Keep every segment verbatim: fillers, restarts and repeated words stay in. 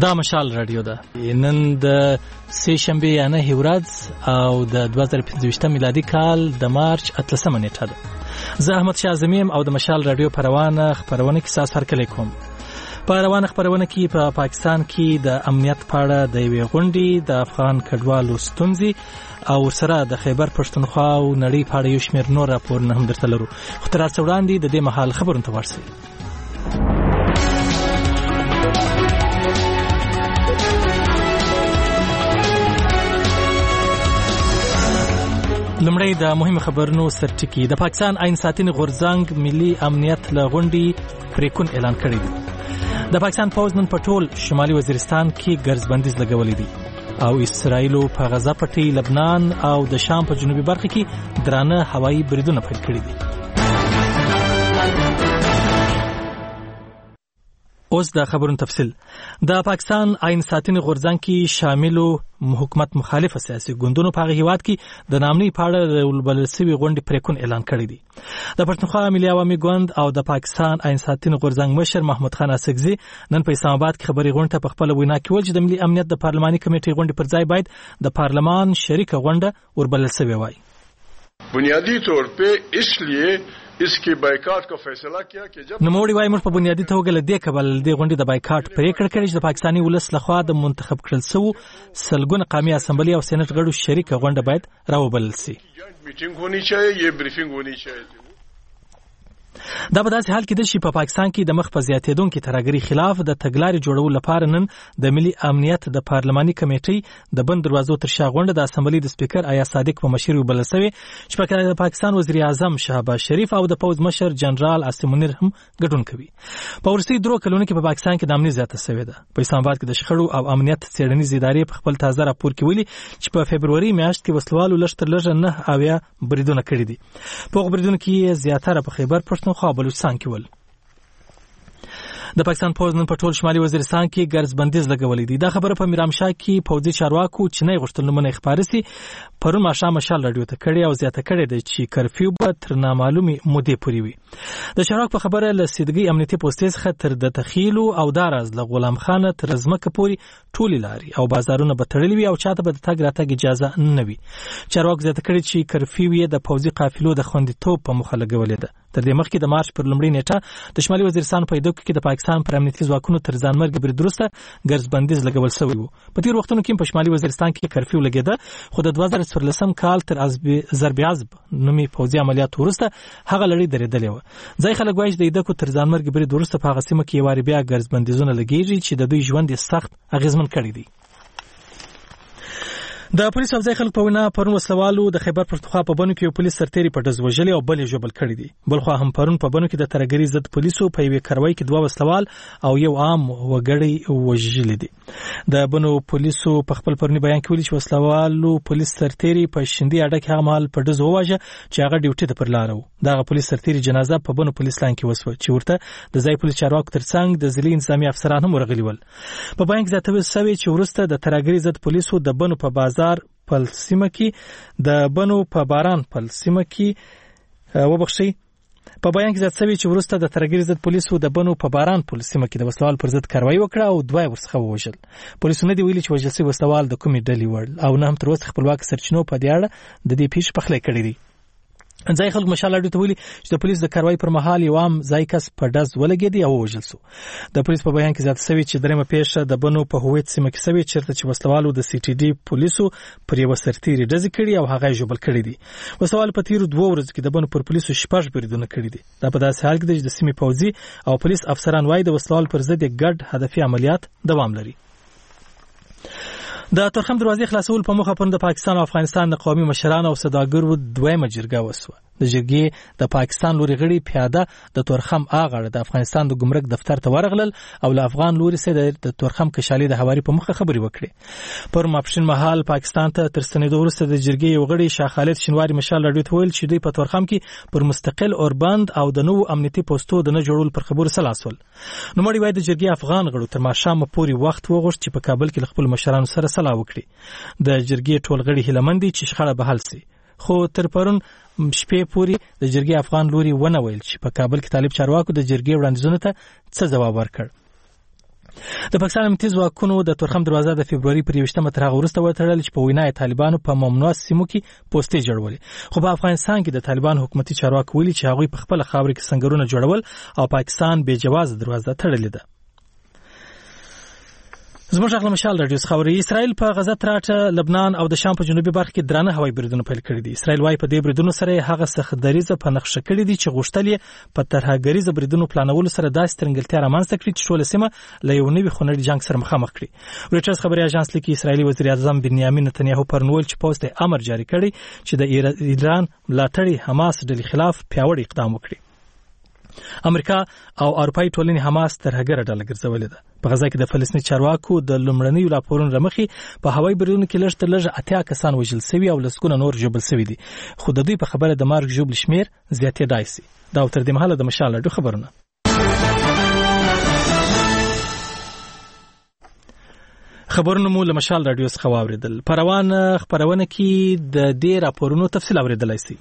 دا مشال رادیو ده. نن د سه شنبه یانه ورځ او د دوه زره پنځه میلادي کال د مارچ اتلسمه نیټه ده. زه احمد شاه زمیم او د مشال رادیو پروانه خبرونه کې ساس هر کله کوم. په روانه خبرونه کې په پا پاکستان کې د امنیت په اړه د یوې غونډې د افغان کډوالو ستونزې او سره د خیبر پښتونخوا او نړۍ په اړه یو شمېر نور راپورونه هم درته لرو. خو تر هر څه وړاندې د دې مهال خبرونه ته ورسئ. لمړی د مهمه خبرونو سرټکی. د پاکستان عین ساتنې غورځنګ ملي امنیت له غونډې پریکون اعلان کړی دی. د پاکستان پوځ نن په ټول شمالي وزیرستان کې ګرځبندیز لګولې دي او اسرائیل په غزه پټي، لبنان او د شام په جنوبي برخه کې درانه هوایي بریدونه پیل کړي دي. اوس د خبرونو تفصیل. د پاکستان عین ساتنې غورځنګ کې شاملو حکومت مخالف سیاسي ګوندونو په هغه هیواد کې د نامنۍ په اړه ولبلل شوی غونډې پریکون اعلان کړی دی. د پښتونخوا ملي عوامي ګوند او د پاکستان عین ساتنې غورځنګ مشر محمود خان اسکزي نن په اسلام آباد کې خبري غونډه په خپل وینا کې ویل چې د ملي امنیت د پارلماني کمیټې غونډې پر ځای باید د پارلمان شریکه غونډه وربلل شوی وای. بنیادی طور په اسلیے इसके बाइकाट का फैसला किया कि जब نوموړي وايي موږ په بنیادی توګه له دې کبل د غونډې د بایکاټ پریکړه کړې چې د پاکستاني ولس لخوا د منتخب کړل شوی سلګونه قومي اسمبلی او سېنات غړو شریکه غونډه باید راوبلل شي. میټینګ هونی چاهیے یہ بریفینګ هونی چاهیے. دا په داسې حال کې د شي په پاکستان کې د مخ په زیاتېدونکو ترهګرۍ خلاف د تګلارې جوړولو لپاره نن د ملي امنیت د پارلماني کمیټې د بند دروازو تر شا غونډه د اسمبلی د سپیکر آیا صادق په مشرۍ وبلل شوې چې په کې د پاکستان وزیر اعظم شهباز شریف او د پوز مشر جنرال عاصم منیر هم ګډون کوي. په ورسي درو کلونو کې په پاکستان کې د امنیت زیاته شوې ده. په اسلام آباد کې د شخړو او امنیت څېړنیز ادارې په خپل تازه راپور کې ویلي چې په فبرवरी میاشت کې وسلوالو لشتر لږ نه اویا بریدونه کړي دي. په بریدونو کې زیاتره په خیبر پښتونخوا او بلوچستان کې ول. د پاکستان پوز نن په ټول شمالي وزیرستان کې ګرځبندیز لګولې دي. دا خبره په میرامشاه کې پوځي چارواکو چینی غوښتنلمنه خبرې سي پرون ماښام مشال رادیو ته کړي او زیاته کړي د چې کرفیو به تر نامعلومي مودې پورې وي. د چارواک په خبره له سیدګي امنیتي پوسټ څخه تر د تخیلو او داراز له غلام خان تر زمکه پورې ټولي لاري او بازارونه به تړلي وي او چاته به د تګ راتګ اجازه نه وي. چارواک زیاته کړي چې کرفیو یې د پوځي قافلو د خوندیتوب په مخه لګولې ده. تر دې مخکې د مارچ پر لومړۍ نیټه د شمالي وزیرستان په ایدو کې د پاکستان پر امنیتي ځواکونو تر ځانمرګ برید وروسته ګرځبندیز لګول شوی و. په تیر وختونو کې په شمالي وزیرستان کې کرفیو لګیده خو د دوه زره څوارلسم کال تر ضرب عزب نومي پوځي عملیات وروسته هغه لړۍ درېدلې و. ځای خلک وایي د ایدو تر ځانمرګ برید وروسته په هغه سیمه کې واري بیا ګرځبندیزونه لګیږي چې د دوی ژوند سخت اغیزمن کړی دی. د پولیس افسر خلک په وینا پرون وسلوالو د خیبر پښتونخوا په بنو کې یو پولیس سرتیری په ډز وژلې او بل یې ژوبل کړی دی. بل خو هم پرون په بنو کې د ترهګرۍ ضد پولیسو په یوې کاروای کې دوه وسلوال او یو عام وګړی وژلي دي. د بنو پولیسو په خپل پرونی بیان کې ویلي چې وسلوالو پولیس سرتیری په شندي اډه کې هغه مهال په ډز وواژه چې هغه ډیوټي ته پر لار و. دغه پولیس سرتیری جنازه په بنو پولیس لاین کې وسوه چې ورته د ځای پولیس چارواکو ترڅنګ د ځلي انتظامی افسران هم ورغلي ول. په بیان کې زیاتوي شوی چې ورسته د ترهګرۍ ضد پولیسو د بنو په بازار پل سیمه کې د بنو په باران پل سیمه کې وبخشي په بیان کې زیات شوی چې ورسته د ترهګرۍ ضد پولیسو د بنو په باران پل سیمه کې د وسلوال پر ضد کاروایی وکړه او دوه ورڅخه ووژل. پولیسو نه دی ویلي چې وژل شوی وسلوال د کومې ډلې وړ او نه هم تر اوسه خپلواک سرچینو په دې اړه د دې پیښې پخلی کړی دی. ځای خلک مشال اډو ته ویلي چې د پولیس د کاروایی پر مهال یو عام ځای کس په ډز ولګېدی او وژل شو. د پولیس په بیان کې زیاته شوی چې درېمه پیښه د بنو په هویت سیمه کې شوې چېرته چې وسلوالو د سی ټي ډي پولیسو پر یوه سرتیري ډزې کړي او هغه یې ژوبل کړی دی. وسلوال په تیرو دوو ورځو کې د بنو پر پولیسو شپږ بریدونه کړي دي. دا په داسې حال کې دی چې د سیمې پوځي او پولیس افسران وایي د وسلوال پر ضد ګډ هدفي عملیات دوام لري. د تورخم دروازې خلاصول په موخه پرون د پاکستان او افغانستان د قومي مشرانو او سوداګرو دویمه جرګه وسوه. د جرګې د پاکستان لوري غړي پیاده د تورخم اغړ د افغانستان د ګمرک دفتر ته ورغلل او له افغان لوري سره د تورخم کشالي د حواري په مخه خبري وکړي. پر ماپښین مهال پاکستان ته تر ستنېدو وروسته د جرګې یو غړي شاه خالد شینواری مشال راډیو ته ویل چې دوی په تورخم کې پر مستقل اوربند او د نوو امنیتي پوسټو د نه جوړول پر خبرو سلاسول. نو مړي وای د جرګې افغان غړو تر ماښام پورې وخت وغوښت چې په کابل کې خپل مشرانو سره سلا وکړي. د جرګې ټول غړي هیلمندي چې شخړه به حل شي. خو تر پرون شپې پورې د جرګې افغان لوري ونه ویل چې په کابل کې طالب چارواکو د جرګې وړاندیزونو ته څه ځواب ورکړ. د پاکستان امنیتي ځواکونو د تورخم دروازه د فبرवरी پر یوشتمه تر هغه وروسته وتړل چې په وینا طالبانو په ممنوع سیمو کې پوسټې جوړولې، خو په افغانستان کې د طالبان حکومتي چارواکو ویلي چې هغوی په خپل خاور کې سنگرونه جوړول او پاکستان بې جواز دروازه تړلې ده. زموږ غږ مشال رادیو خبري اسرائیل په غزه تراټه، لبنان او د شام په جنوبي برخه کې درانه هوایي بریدونه پیل کړي دي. اسرائیل وايي په دې بریدونو سره هغه څه دریزه په نقشه کړي دي چې غوښتل یې په ترهګریزه بریدونو پلانولو سره داسې ترنګلتیا رامنځته کړي چې ټوله سیمه له یو نوي خونړي جنگ سره مخامخ کړي. رویټرز خبري اژانس لیکي اسرائیلي وزیر اعظم بنیامین نتنیاهو پرنول چې پوسټ امر جاری کړی چې د ایران ملاتړي حماس ډلې خلاف پیاوړی اقدام وکړي. امریکا او اروپאי ټولنې حماس ترهګره ډله ګرځولې ده. په غزا کې د فلسطیني چارواکو د لومړنیو راپورونو رمخې په هوایي بریدونو کې لږ تر لږه اتیا کسان وژل شوي او لسګونه نور ژوبل شوي دي، خو د دوی په خبره د مارګ ژوبل شمیر زیاتېدای شي. دا تر دې مهاله د مشال رادیو خبرونه. خبرونه مو له مشال رادیو څخه واوریدل. په روان خبرونه کې د دې راپورونو تفصیل اوریدلای شئ.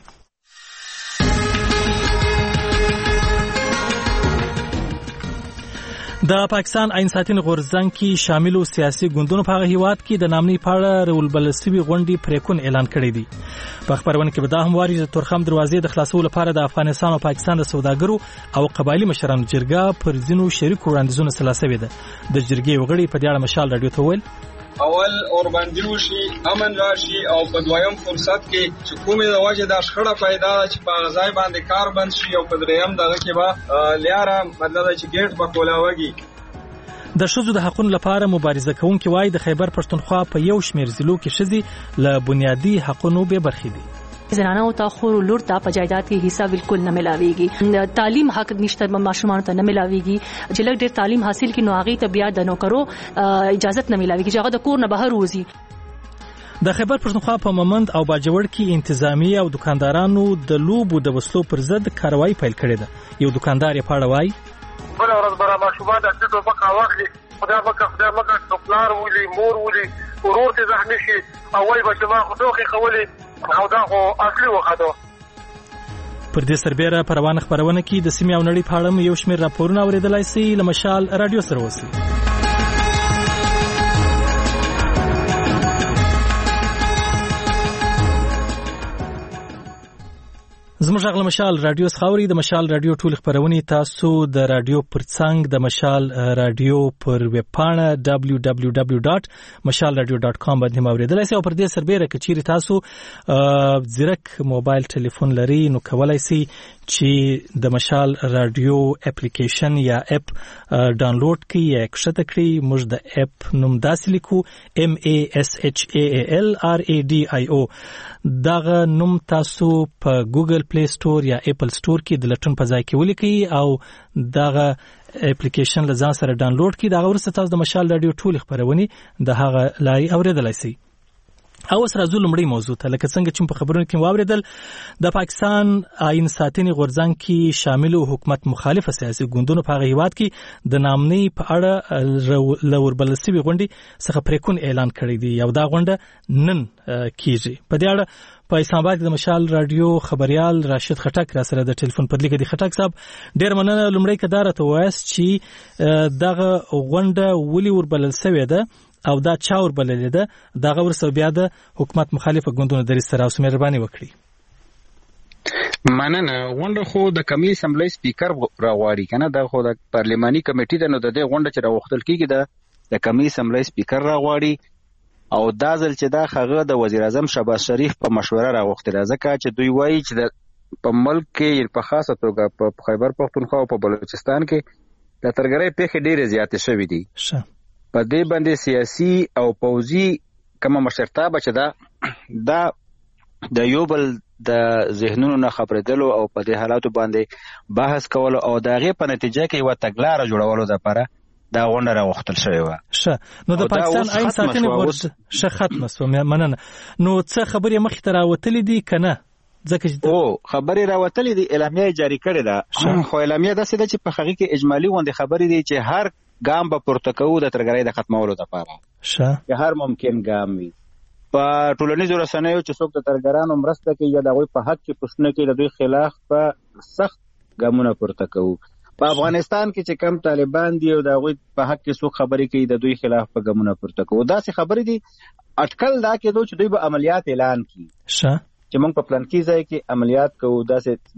د پاکستان عین ساتنې غورځنګ کې شاملو سیاسي ګوندونو په هغه هیواد کې د نامنۍ په اړه رولبلسوي غونډې پریکون اعلان کړی دی. په خبرونه کې به دا هم وایي چې تورخم دروازې د خلاصولو لپاره د افغانستان او پاکستان د سوداګرو او قبایلی مشرانو جرګه پر ځینو شریکو وړاندیزونو سلاسوي ده. د جرګې وغړي په دې اړه مشال رادیو ته ویل اول اوربندي وشي، امن راشي او په دویم فرصت کې چې کومې د وجه د شخړه پیدا چې په غزای باندې کار بند شي او په دریم دغه کې به لیاره مطلب چې ګیټ په کولاوږي. د ښځو د حقوقو لپاره مبارزه کوونکي وایي د خیبر پښتونخوا په یو شمېر ضلعو کې ښځې له بنیادي حقوقو بې برخې دي. زنانو ته خور لور ته په جایداد کې حصہ بالکل نه ملاويږي، تعلیم حق نشته ماشومان ته نه ملاويږي، چې لږ ډېر تعلیم حاصل کړي نو هغه ته بیا د نوکرو اجازه نه ملاويږي چې هغه د کور نه بهر وځي. د خیبر پښتونخوا په ممند او باجوړ کې انتظامی او دکاندارانو د لوبو د وسلو پر ضد کاروایی پیل کړې ده. یو دکاندار یې پاړه وایي بل ورځ برا ماشومان د ټیټو بکا واخلي، خدای بکا خدای بکا خپلار ولي مور ولي ورور ته زخمی شي او وای به ما خو دوخي خولي او دا خو اصلي وخته. پر دې سربېره په روانه خبرونه کې د سیمې او نړۍ په اړه یو شمېر راپورونه اوریدلای شئ. له مشال رادیو سره اوسئ. زموږ غږ مشال رادیو خاوري د مشال رادیو ټول خبرونه تاسو د رادیو پرڅنګ د مشال رادیو پر ویب پاڼه دبلیو دبلیو دبلیو ډاټ مشال رادیو ډاټ کام باندې اوریدلای شئ او پر دې سربېره کچېری تاسو زیرک موبایل ټلیفون لري نو کولای شئ چې د مشال رادیو اپلیکیشن یا اپ ډاونلوډ کړئ یا کښته کړئ. موږ د اپ نوم داسې لیکو ام ای اس اچ ای ال آر ای ډي آی او. دغه نوم تاسو په ګوګل پلی سٹور یا اپل سٹور کې د لټون په ځای کې ولیکئ او دغه اپلیکیشن له ځان سره ډاونلوډ کړئ. دغه وروسته تاسو د مشال رادیو ټول خبرونه د هغه لارې اوریدلای شئ. او سره زول لمړی موضوع ته لکه څنګه چې په خبرونو کې واوریدل د پاکستان عین ساتنې غورځنګ کې شامل حکومت مخالف سیاسي ګوندونو په هیواد کې د نامنۍ په اړه لوربلسوي غونډې څخه پریکون اعلان کړی دی. یو دا غونډه نن کیږي. په دې اړه په اسلام آباد کې د مشال رادیو خبريال راشد خټک را سره د ټلیفون په لیکه دی. خټک صاحب ډیر مننه. لمړی کدار ته وایس چې دغه غونډه ولي وربلل شوې ده او دا چا وربلل ده، دغه ورسره بیا د حکومت مخالف ګوندونو درې سره اوس مهرباني وکړي. مننه. غونډه خو د کمی اسمبلی سپیکر راغواړي کنه، دا خو د پارلماني کمیټې ده، نو د دې غونډه چې راوختل کیږي د د کمی اسمبلی سپیکر راغواړي او دا ځل چې دا خغه د وزیر اعظم شهباز شریف په مشوره راوختل، ځکه چې دوی وایي چې د په ملک کې په خاصه توګه په خیبر پښتونخوا او په بلوچستان کې د ترګرۍ پیښې ډېرې زیاتې شوې دي. شه په دې باندې سیاسي او پوځي کومه مشرتابه چې دا دا د یو بل د ذهنونو نه خبرېدلو او په دې حالاتو باندې بحث کولو او د هغې په نتیجه کې یوه تګلاره جوړولو دپاره دا غونډه راوختل شوې وه. ښه نو د پاکستان عین ساتنې غورځنګ ښه ختمه شوه. مننه. نو څه خبرې مخې ته راوتلې دي که نه؟ ځکه چې او خبرې راوتلې دي، اعلامیه جاری کړې ده، خو اعلامیه داسې ده چې په هغې کې اجمالي غوندې خبرې دي چې هر ګام به پورته کوو د ترګرۍ د ختمولو لپاره، چې هر ممکن ګام وي. په ټولنیزو رسنیو چې څوک د ترګرانو مرسته کوي یا د هغوی په حق کې پوښتنه کوي، د دوی خلاف په سخت ګامونه پورته کوو. په افغانستان کې چې کم طالبان دي او د هغوی په حق کې څوک خبرې کوي د دوی خلاف په ګامونه پورته کوي. داسې خبرې دي اټکل دا کېدو چې دوی به عملیات اعلان کړي چې موږ په پلانکي ځای کې عملیات کوو، داسې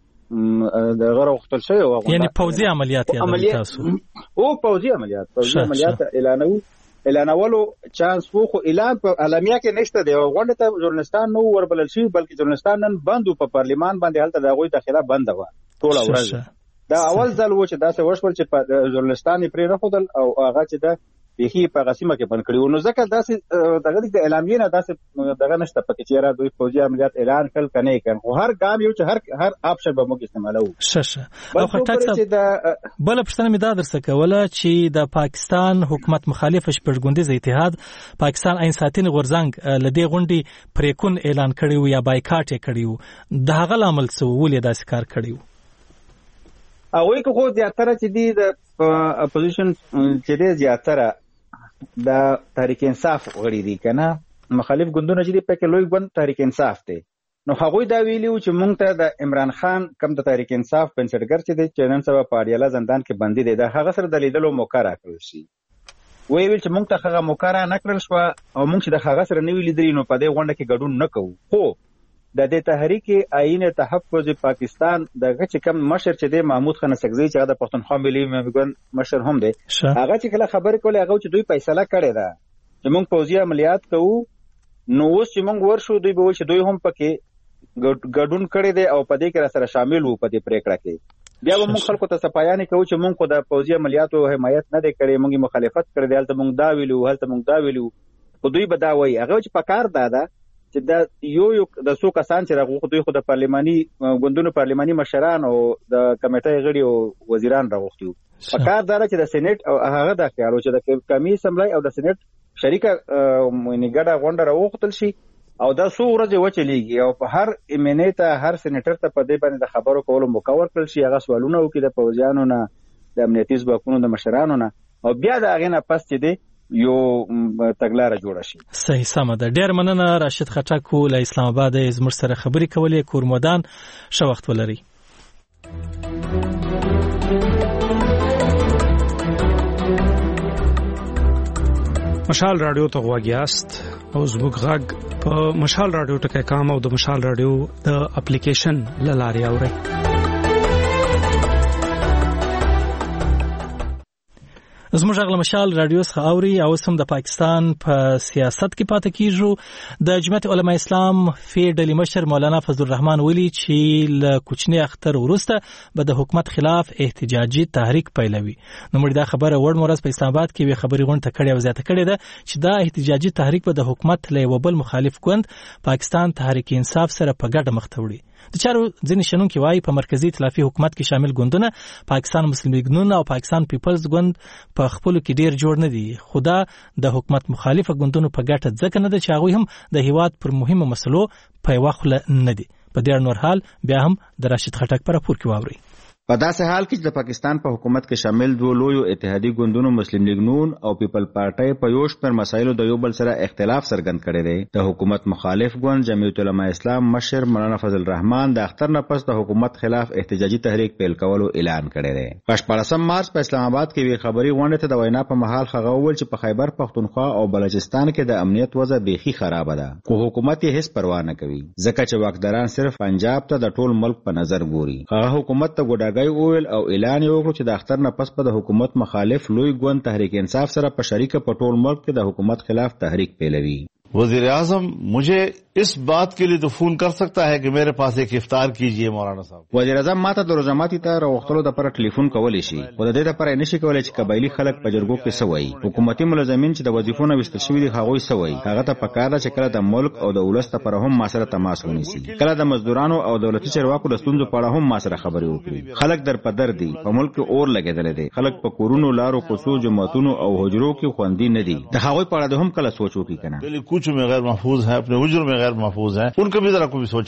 د د غره غوښتل شوی یعنی پوځي عملیات یادوي تاسو او پوځي عملیات پوځي عملیات اعلانوي اعلانولو چانس وو، خو اعلان په اعلامیه کې نشته دی. غونډه ته ژورنالستان نو وربلل شي، بلکې ژورنالستان نن بند په پارلیمان باندې هلته د هغوی داخله بنده وه ټوله ورځ. دا اول ځل و چې داسې وشول چې په ژورنالستان یې پرې نښودل او هغه چې د بیخي په غسیمه کې بند کړي. نو ځکه داسې دغه د اعلامیې نه داسې دغه نشته پکې چې یاره دوی پوځي عملیات اعلان کړل که نه یې کړل، خو هر ګام یو چې هر هر آپشن به موږ استعمالوو. ښه ښه. او خټک صاحب بله پوښتنه مې دا درڅه کوله چې د پاکستان حکومت مخالفه شپږګوندیز اتحاد پاکستان عین ساتنې غورځنګ له دې غونډې پریکون اعلان کړی و یا بایکاټ یې کړی و، د هغه لامل څه و، ولې داسې کار کړی و؟ هغوی که خو زیاتره چې دي د اپوزیشن چې دی زیاتره د تحریک انصاف غړي دي که نه، مخالف ګوندونه چې دي پکې لوی ګوند تحریک انصاف دی. نو هغوی دا ویلي و چې موږ ته د عمران خان کم د تحریک انصاف بنسټګر چې دی چې نن سبا په اډیاله زندان کې بندي دی، د هغه سره د لیدلو موقع راکړل شي. ویې ویل چې موږ ته هغه موقع را نه کړل شوه او موږ چې د هغه سره نه وي لیدلي نو په دې غونډه کې ګډون نه کوو. خو د دې تحریک آئین تحفظ پاکستان دغه چې کم مشر چې دی محمود خان سکزی چې هغه د پښتونخوا ملي ګوند مشر هم دی، هغه چې کله خبرې کولې هغه چې دوی فیصله کړې ده چې موږ پوځي عملیات کوو، نو اوس چې موږ ورشو دوی به وایي چې دوی هم پکې ګډون کړی دی او په دې کې را سره شامل وو په دې پریکړه کې. بیا به موږ خلکو ته صفایانې کوو چې موږ خو د پوځي عملیاتو حمایت نه دی کړی، موږ مخالفت کړی دی، هلته موږ دا ویلو هلته موږ دا ویلو، خو دوی به دا وایي. هغه چې په کار دا ده چې دا یو یو د څو کسان چې راغلي دوی خو د پارلماني ګوندونو پارلماني مشران او د کمیټې غړي او وزیران راغلي وو. په کار دا چې د سېنات او هغه د خیال چې د قومي اسمبلی او د سېنات شریکه نیګړه غونډه راوختل شي او دا څو ورځې وچلیږي او په هر ایمنې ته هر سېنیټر ته په دې باندې د خبرو کولو موقع ورکړل شي، هغه سوالونه وکړي د پوځیانو نه، د امنیتي ځواکونو د مشرانو نه، او بیا د هغې نه پس چې دی یو تګلاره جوړه شي. صحیح، سمه ده. ډېر مننه راشد خټک له اسلام آباد زموږ سره خبرې کولې. کورمودان ښه وخت ولرئ. مشال رادیو ته غوږ یاست او زموږ غږ په مشال رادیو ټکی کام او د مشال رادیو د اپلیکیشن له لارې اورئ. زموږ غږ له مشال رادیو څخه اوري او اوس هم د پاکستان په سیاست کې پاتې کیږو. د جمعیت علما اسلام فی ډلې مشر مولانا فضل الرحمن ویلي چې له کوچني اختر وروسته به د حکومت خلاف احتجاجي تحریک پیلوي. نو موږ دا خبره وړ مورز په اسلام آباد کې وی خبري غونډه کړې او زیاته کړې ده چې دا احتجاجي تحریک به د حکومت له یو بل مخالف ګوند پاکستان تحریک انصاف سره په ګډه مخ ته وړي. د چارو ځینې شنونکي وایي په مرکزی ائتلافي حکومت کې شامل ګوندونه پاکستان مسلم لیګ نون او پاکستان پیپلز ګوند په خپلو کې ډیر جوړ نه دي، خو دا د حکومت مخالفه ګوندونو په ګټه ځکه نه ده چې هغوی هم د هیواد پر مهمو مسلو په یوه خوله نه دي. په دې نور حال بیا هم د راشد خټک په راپور کې واورئ. په داسې حال کې چې د پاکستان په حکومت کې شامل دوه لویو اتحادی ګوندونو مسلم لیګ نون او پیپل پارټي په یو شمېر مسایلو د یو بل سره اختلاف څرګند کړی دی. د حکومت مخالف ګوند جمعیت علما اسلام مشر مولانا فضل الرحمن د اختر نه پس د حکومت خلاف احتجاجي تحریک پیل کولو اعلان کړی دی. په شپاړسم مارچ په اسلام آباد کې وی خبري غونډه ته د وینا په محل هغه وویل چې په خیبر پختونخوا او بلوچستان کې د امنیت وضع بیخي خراب ده، خو حکومت یې هیڅ پروا نه کوي ځکه چې واکداران صرف پنجاب ته د ټول ملک په نظر ګوري. هغه حکومت ته ګډاګي وویل او اعلان یې وکړ چې د اختر نه پس په د حکومت مخالف لوی ګوند تحریک انصاف سره په شریکه په ټول ملک کې د حکومت خلاف تحریک پیلوي. वजीर आजम मुझे इस बात के लिए तो फोन कर सकता है कि मेरे पास एक इफ्तार कीजिए मौलाना साहब. वजीर आजम माته د روزماتي ته راوختلو د پر ټلیفون کولی شي، خو د دې لپاره نشي کولای چې قبایلی خلک په جرګو کې سوي. حکومتي ملازمین چې د وظیفو نه وستل شوی دي هغوی سوي. هغه ته پکاره چې کله د ملک او د ولست پر هم ما سره تماس ونیسي، کله د مزدورانو او دولتي چارواکو د ستونزو په اړه هم ما سره خبرې وکړي. خلک در په در دي، په ملک اور لګیدل دي، خلک په کورونو لارو کوڅو جماعتونو او حجرو کې خوندي نه دي. د هغوی په اړه هم کله سوچ وکړي کنه. دلی کوچو में गैर महफूज है, अपने हुजूर में गैर महफूज है, उनका भी जरा कोई सोचे ना.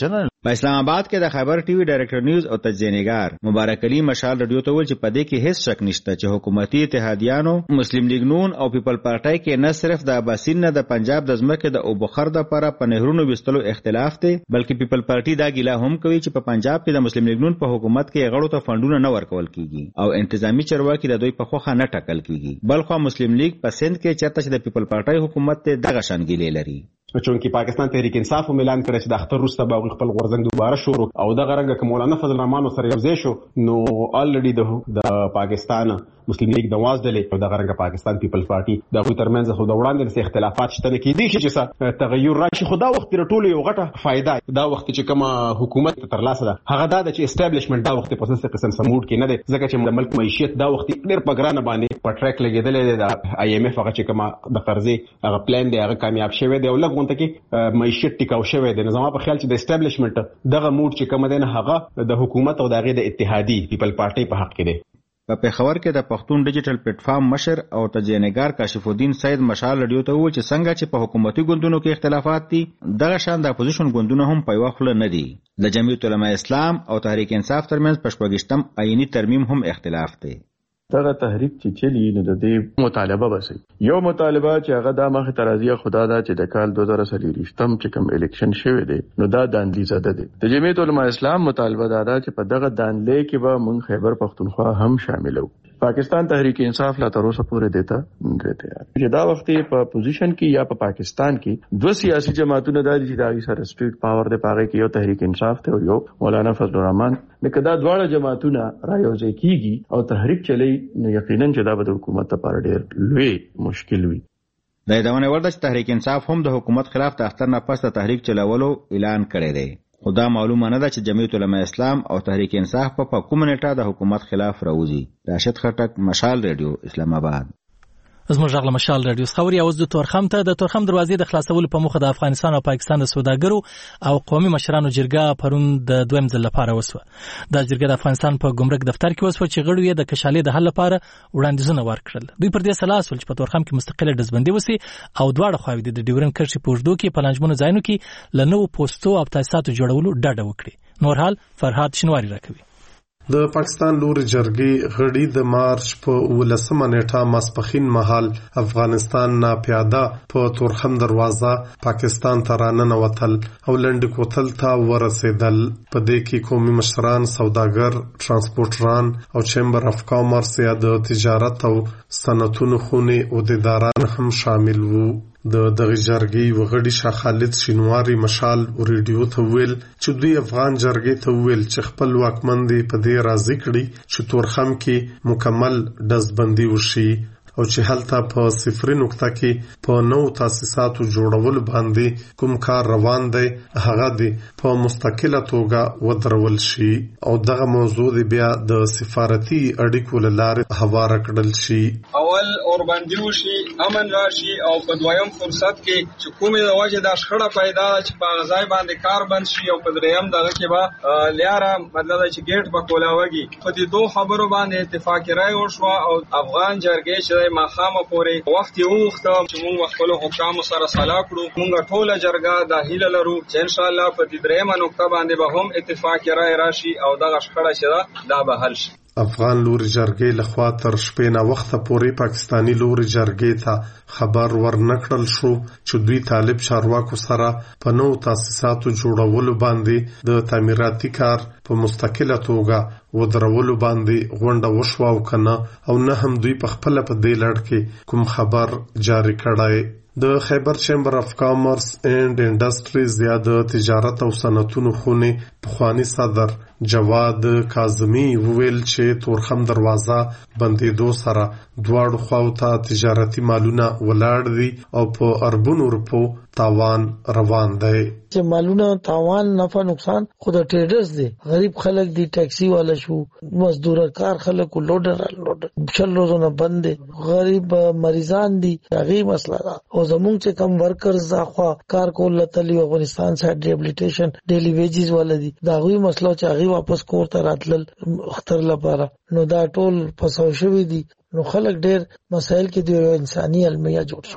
په اسلام آباد کې د خبر ټي وي ډایرکټر نیوز او تجزیه‌نګار مبارک علي مشال رادیو ته ویل چې په دې کې هیڅ شک نشته چې حکومتي اتحادیانو مسلم لیگ نون او پیپل پارټای کې نه صرف د اباسین نه د پنجاب د ځمکې د اوبخر د لپاره په نهرونو وستلو اختلاف دی، بلکې پیپل پارټي دا ګیله هم کوي چې په پنجاب کې د مسلم لیگ نون په حکومت کې غړو ته فندونه نه ورکول کیږي او انتظامی چارواکي د دوی په خوخه نه ټاکل کیږي، بلخو مسلم لیگ په سند کې چرته چې د پیپل پارټای حکومت ته دغه شان ګیلې لري. چونکی پاکستان تحریک انصاف هم اعلان کړی چې د اختر وروسته به خپل غورځنګ دوباره شروع او دغه رنګه که مولانا فضل الرحمن سره یو ځای شو نو الریډي د پاکستان مسلم لیگ د واز ډلې او دغه رنګه پاکستان پیپل پارټي د خپل ترمنځ خو د وړاندې څه اختلافات شته کېدي چې تغیر راشي، خو دا وخت ټولو یو غټه فائدہ دا وخت چې کوم حکومت ترلاسه ده هغه دا چې اسټابلیشمنت دا وخت په څه قسم سموډ کې نه دی، ځکه چې د ملک معیشت دا وخت ډېر په ګرانه باندې په ټریک لګېدلې ده. د آی ایم ایف هغه چې کوم د قرضې هغه پلان دی هغه کامیاب شوی دی او لږ غونډه کې معیشت ټیکاو شوی دی. نو زما په خیال چې د اسټابلیشمنت دغه موډ چې کوم دی نه هغه د حکومت او دغه د اتحادی پیپل پارټي په حق کې دی. په پېښور کې د پښتون ډیجیټل پلیټ فارم مشر او تجزیه‌نګار کاشف الدین سید مشال رادیو ته وویل چې څنګه چې په حکومتي ګوندونو کې اختلافات دي دغه شان د اپوزیشن ګوندونه هم په یوه خوله نه دي. د جمعیت علماء اسلام او تحریک انصاف ترمنځ په شپږشتم آئینی ترمیم هم اختلاف دی. دغه تحریک چې چلی نو د دې مطالبه بسي یو مطالبه چې هغه د مخ ترازیه خدا دا چې د کال دو هزار څلورم چې کوم الیکشن شوی دی نو دا داندلی زده دی. د جمعیت علماء اسلام مطالبه دا ده چې په دغه داندلې کې به مونږ خیبر پختونخوا هم شاملو. پاکستان تحریک انصاف لا تر اوسه پورې دیتا دیته چې دا وخت په پوزیشن کې یا په پاکستان کې دوه سیاسي جماعتونه د دې داغي سره سټریټ پاور د پاره کې یو تحریک انصاف ته او یو مولانا فضل الرحمن نو کدا دواړه جماعتونه رايوځي کیږي او تحریک چلی نو یقینا چې دا به د حکومت لپاره ډېر لوی مشکل وي. د یادونه ورده چې تحریک انصاف هم د حکومت خلاف د اختر نه پس د تحریک چلولو اعلان کړی دی، خو دا معلومه نه ده چې جمعیت علماء اسلام او تحریک انصاف په کومه نیټه د حکومت خلاف راوځي. راشد خټک، مشال رادیو، اسلام آباد. زموږ غږ مشال رادیو خبري اوس د تورخم ته د تورخم دروازې د خلاصولو په موخه د افغانستان او پاکستان د سوداګرو او قومي مشرانو جرګه پرون د دویم ځل لپاره وسوه. د جرګې د افغانستان په ګمرک دفتر کې وسوه چې غړو یې د کشالې د حل لپاره وړاندیزونه ورکړل. دوی پر دې سلاس ول چې په تورخم کې مستقله دزبندي وسی او دواړه خواوې د ډیورن کرښې په وجدو کې په لنجمنو ځایونو کې لنو پوسټو او تاسیساتو جوړولو ډډه وکړي. نور حال فرهاد شنواری راکوي. د پاکستان لوري جرګې غړي د مارچ په ولسمه نیټه ماسپخین مهال افغانستان نه پیاده په تورخم دروازه پاکستان ته راننوتل او لنډ کوتل ته ورسېدل. په دې کې قومي مشران، سوداګر، ترانسپورټران او چیمبر اف کامرس یا د تجارت او صنعتونو خونې عہدیداران هم شامل وو. د دغه جرګې وغړي شاه خالد شینواری مشال ریډیو ته ویل چې دوی افغان جرګې ته ویل چې خپل واکمن دی په دې راضي کړي چې تورخم کې مکمل دزبندي وشي او چې هلته په صفري نقطه کې په نو تاسیساتو جوړول باندې کوم کار روان دی هغه دی په مستقله توګه ودرول شي او دغه موضوع دی بیا د سفارتي اړیکو لپاره هواره کړل شي. اول اوربندي وشي، امن راشي او په دویم فرصت کې چې کومه د وجه د شخړه پیدا چې په غځای باندې کار بند شي او په دریم دغه کې به لیاره مطلب چې ګیټ په کولاوږي په دې دوه خبرو باندې اتفاق راي وشو او افغان جرګې چې ما خامه پورې وخت یو وخت چې موږ خپل حکام سره صلاح کړو. موږ ټول جرګه د هیله لرو چې ان شاء الله په دې درېمه نقطه باندې به هم اتفاق راي راشي او دغه شخړه چې دا به حل شي. افغان لوري جرګې لخوا تر شپې نه وخت پورې پاکستانی لوري جرګې ته خبر ورنکړل شو چې دوی طالب چارواکو سره په نو تاسیساتو جوړولو باندې د تعمیراتي کار په مستقله توګه ودرولو باندې غونډه وشوه او کنه او نه هم دوی په خپل په دې لړ کې کوم خبر جاری کړای. د خیبر چیمبر اف کامرس اینڈ انډستریز یا د تجارت او صنعتونو خونې پخوانی صدر جواد کاظمی وویل چې تورخم دروازه بندېدو سره دواړو خواو ته تجارتي مالونه ولاړ دي او په اربونو روپو تاوان روان دی. چې مالونه تاوان نفع نقصان خود ټریډرز دي، غریب خلک دي، ټیکسی والا شو، مزدور کار خلک، لوډر لوډر چل روزونه بند دي، غریب مریضان دي، هغه مسله ده. او زمونږ چې کم ورکرز ځخوا کار کول لتلی افغانستان سایډ ریهابلیټیشن ډیلی ویجز ولدي دا غوي مسله چې هغه واپس کور ته راتلل خطر لپاره نو دا ټول پسو شوی دي. نو خلک ډېر مسایل کې د انساني علمیه جوړ شو.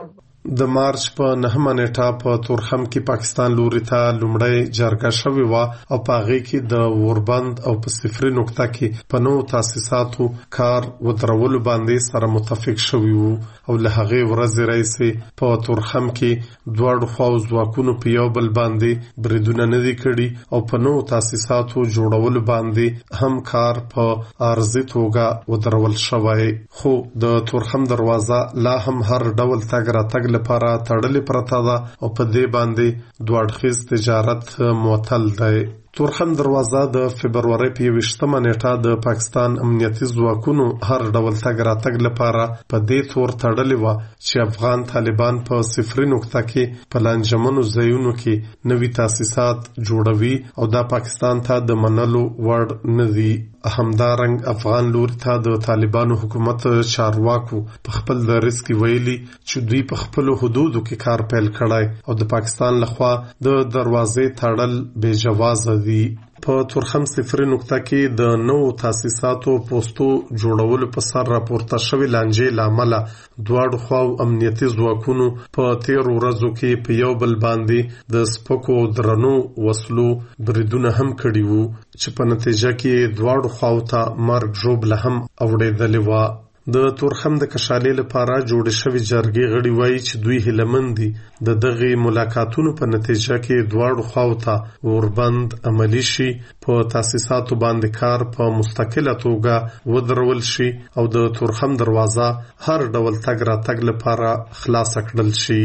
د مارچ په نهمه نیټه په تورخم کې پاکستان لوري ته لومړی جرګه شوې وه او په هغې کې د اوربند او په صفري نقطه کې په نوو تاسیساتو کار ودرولو باندې سره متفق شوي وو او له هغې ورځې راهیسې په تورخم کې دواړو خواو ځواکونو په یو بل باندې بریدونه نه دي کړي او په نوو تاسیساتو جوړولو باندې هم کار په عارضي توګه ودرول شوی. خو د تورخم دروازه لا هم هر ډول تګ راتګ لپاره تړلې پرته ده او په دې باندې دوه اړخیز تجارت معطل دی. تورخم دروازه د فبرورۍ په یویشتمه نیټه د پاکستان امنیتي ځواکونو هر ډول تګ راتګ لپاره په دې تور تړلې وه چې افغان طالبان په صفري نقطه کې په لانجمنو ځایونو کې نوي تاسیسات جوړوي او دا پاکستان ته د منلو وړ نه دي. همدارنګ افغان لوري ته د طالبانو حکومت چارواکو په خپل دریځ کې ویلي چې دوی په خپلو حدودو کې کار پیل کړی او د پاکستان لخوا د دروازې تړل بې جوازه دي. په تورخم صفري نقطه کې د نوو تاسیساتو پوستو جوړولو په سر راپورته شوې لانجې له امله دواړو خواو امنیتي ځواکونو په تېرو ورځو کې په یو بل باندې د سپکو درنو وسلو بریدونه هم کړي وو چې په نتیجه کې دواړو خواو ته مرګ ژوبله هم اوړېدلې وه. د تورخم د کشالې لپاره جوړې شوې جرګې غړي وایي چې دوی هیلهمند دي د دغې ملاقاتونو په نتیجه کې دواړو خواو ته اوربند عملي شي، په تاسیساتو باندې کار په مستقله توګه ودرول شي او د تورخم دروازه هر ډول تګ راتګ لپاره خلاصه کړل شي.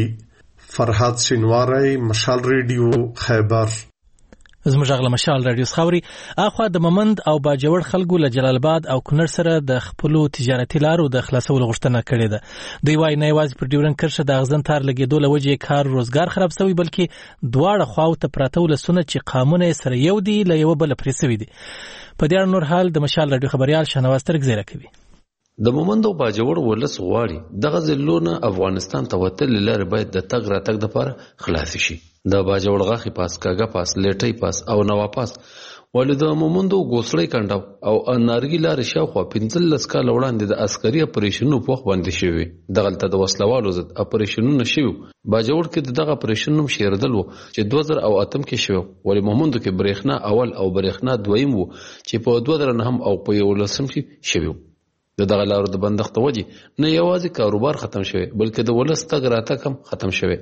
فرهاد شینواری، مشال ریډیو، خیبر. زموږ غږ له مشال رادیو څخه اوري. اخوا د ممند او باجوړ خلکو له جلال آباد او کونړ سره د خپلو تجارتي لارو د خلاصولو غوښتنه کړې ده. دوی وايي نه یوازې پر ډیورنډ کرښه د اغزن تار لګېدو له وجې کار روزګار خراب شوی، بلکې دواړه خواو ته پراته ولسونه چې قامونه یې سره یو دي له یوه بله پرې شوي دي. په دې اړه نور حال د مشال رادیو خبریال شاهنواز ترک زیره کوي. د مومند او باجوړ ولس غواړي دغه ځلونه افغانستان ته وتل لاره باید د تګ راتګ لپاره خلاص شي. د باجوړ غاخي پاس، کاګه پاس، لیټي پاس او نوا پاس ولې د مومند او ګوسړی کنډو او انارګي لارې شاوخوا پنځلس کاله وړاندې د عسکري اپریشنونو په وخت باندې شوي. دغلته د وسلوالو ضد اپریشنونه شوي. باجوړ کې دغه اپریشن هم شیردل و چې دوه زره او اتم کې شوی، ولې مومندو کې برېښنا اول او برېښنا دویم و چې په دوه زره نهم او په یولسم کې شوی. د دغه لارو د بندښت وجې نه یوازې کاروبار ختم شوی بلکې د ولس تګ راتګ هم ختم شوی.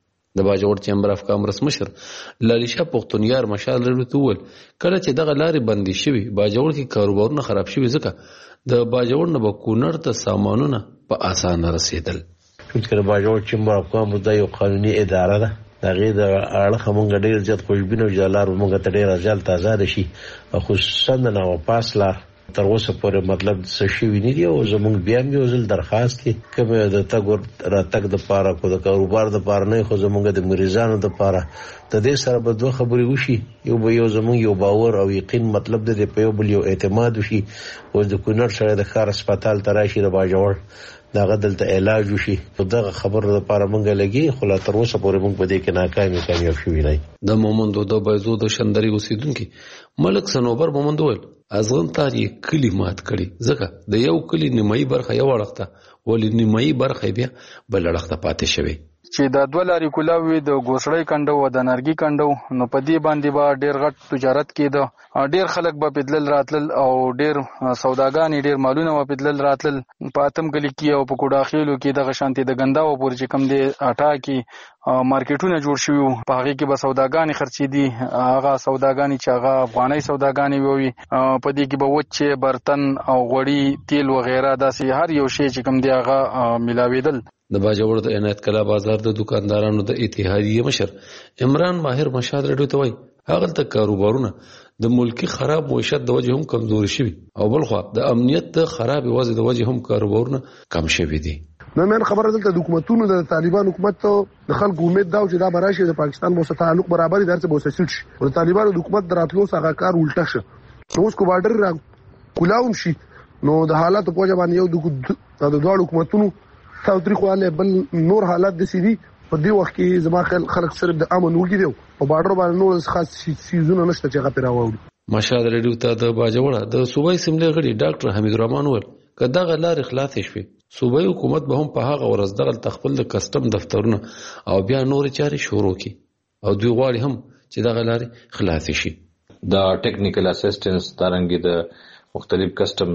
د باجوړ چیمبر اف کامرس مشر لالیشا پختونیار مشال رډو ته وویل کله چې دغه لارې بندې شوي باجوړ کې کاروبارونه خراب شوي ځکه د باجوړ نه به کونړ ته سامانونه په اسانه رسېدل. چې باجوړ چیمبر اف کامرس دا یو قانوني اداره ده، د هغې د اړخه مونږ ډېر زیات خوشبینه او چې لار مونږ ته ډېره زیات آزاده شي، خصوصا د نواپاس لار تر اوسه پورې مطلب څه شوي نه دي او زموږ بیا هم یو ځل درخواست دی کومې د تګ راتګ دپاره کو د کاروبار دپاره نه خو زموږ د مریضانو دپاره د دې سره به دوه خبرې وشي. یو به یو زموږ یو باور او یقین مطلب د دې په یو بل یو اعتماد وشي. اوس د کونړ سره د ښار هسپتال ته راشي د باجوړ دغه دلته علاج وشي. دغه خبرو دپاره مونږ لګي خو لا تر اوسه پورې مونږ په دې کې ناکامي کامیاب شوي نه. د مومندو د بایزو د شندري اوسېدونکي ملک سنوبر مومند وویل ازغن تار یې کلي مات کړي ځکه د یو کلي نیمایي برخه یو اړخ ته ولې نیمایي برخه بیا بل اړخ ته پاتې شوې. چې د دوه لارې کولاو وي د ګوسړی کنډو او د نرګي کنډو نو په دې باندې به ډېر غټ تجارت کېده. ډېر خلک به پدلل راتلل او ډېر سوداګانې ډېر مالونه به پدلل راتلل. په اتم کلي کې او په کوډاخیلو کې دغه شانتي د ګنداو پورې چې کم دی اټا کې مارکیټونه جوړ شوي وو، په هغې کې به سوداګانې خرڅېدي. هغه سوداګانې چې هغه افغانۍ سوداګانې وي په دې کې به وچې برتن او غوړي تیل وغیره داسې هر یو شی چې کم دی هغه ملاوېدل. د باجوړ د عنایت کلا بازار د دکاندارانو د اتحادیې مشر عمران ماهر مشال رډو ته وایي هغلته کاروبارونه د ملکی خراب معیشت د وجې هم کمزوري شوي او بلخوا د امنیت د خراب وضع د وجې هم کاروبارونه کم شوي دي. نو مېن خبره دلته د حکومتونو د طالبان حکومت ته د خلکو امید دا چې دا براشي د پاکستان مو سره تعلق برابرۍ درته به وسیل شي او د طالبانو د حکومت دراتلو څخه کار الټه شي. نو اوس کو بارډر را کولاوم شي نو د حالات په وجه باندې یو د دوه حکومتونو تاوتریخواله بل نور حالات د سي دي په دې وخت کې زما خلک صرف د امن وګړي او بارډر باندې نور خاص سیزونه نشته چې هغه پیراوړي. مشال رډیو ته د باجوړه د صوبای سیملې غړي ډاکټر حمید الرحمن ول کدا غلار اخلاص شوي صوبایي حکومت به هم په هغه ورځ دغه تخپل د کسټم دفترونه او بیا نور چاري شروع کړي او دوی غواړي هم چې دغه لارې خلاص شي. دا ټیکنیکل اسسټنس دارنګي د مختلف کسټم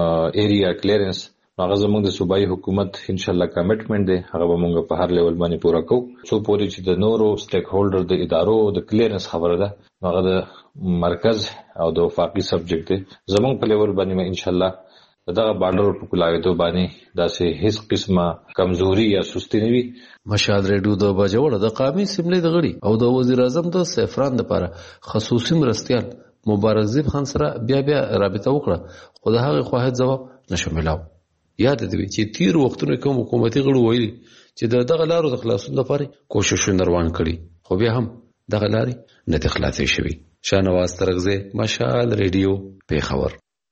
ایریا کلیرنس هغه زموږ د صوبایي حکومت ان شاء الله کمټمنټ دی، هغه به موږ په هر لیول باندې پوره کوو څو پورې چې د نورو سټیک هولډر د ادارو د کلیرنس خبره ده هغه د مرکز او د وفاقي سبجیکټ دی. زموږ په لیول باندې ان شاء الله دغه بارډر په کولاویدو باندې داسې هیڅ قسمه کمزوري یا سستی نه وي. مشال ریډیو د باجوړ د قومي اسمبلی د غړي او د وزیر اعظم د سفران لپاره خصوصي مرستيال مبارک زیب خان سره بیا بیا رابطه وکړه، خو د هغه خواهد جواب نشو ملاو. یاد دې چې تیر وختونو کوم حکومتي غړو ویلي چې د دغه لارو د خلاصون لپاره کوششونه روان کړي، خو بیا هم دغه لارې نه خلاصې شوي. شاهنواز ترغزه، مشال ریډیو، پیښور.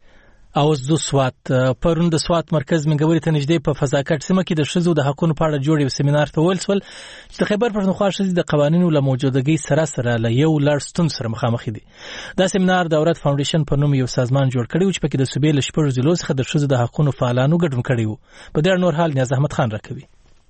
او د سوات پرون د سوات مرکز منګوري ته نږدې په فضاکټ سیمه کې د ښځو د حقوقو په اړه جوړ یو سیمینار ته ولسول چې د خیبر پښتونخوا ښځې د قوانینو له موجودګۍ سره سره له یو لړ ستونزو سره مخامخ دي. دا سیمینار د اورات فاونډیشن په نوم یو سازمان جوړ کړی و چې پکې د صوبې له شپږو ضلعو څخه د ښځو د حقوقو فعالانو ګډون کړی و. په دې اړه نور حال نیاز احمد خان راکوي.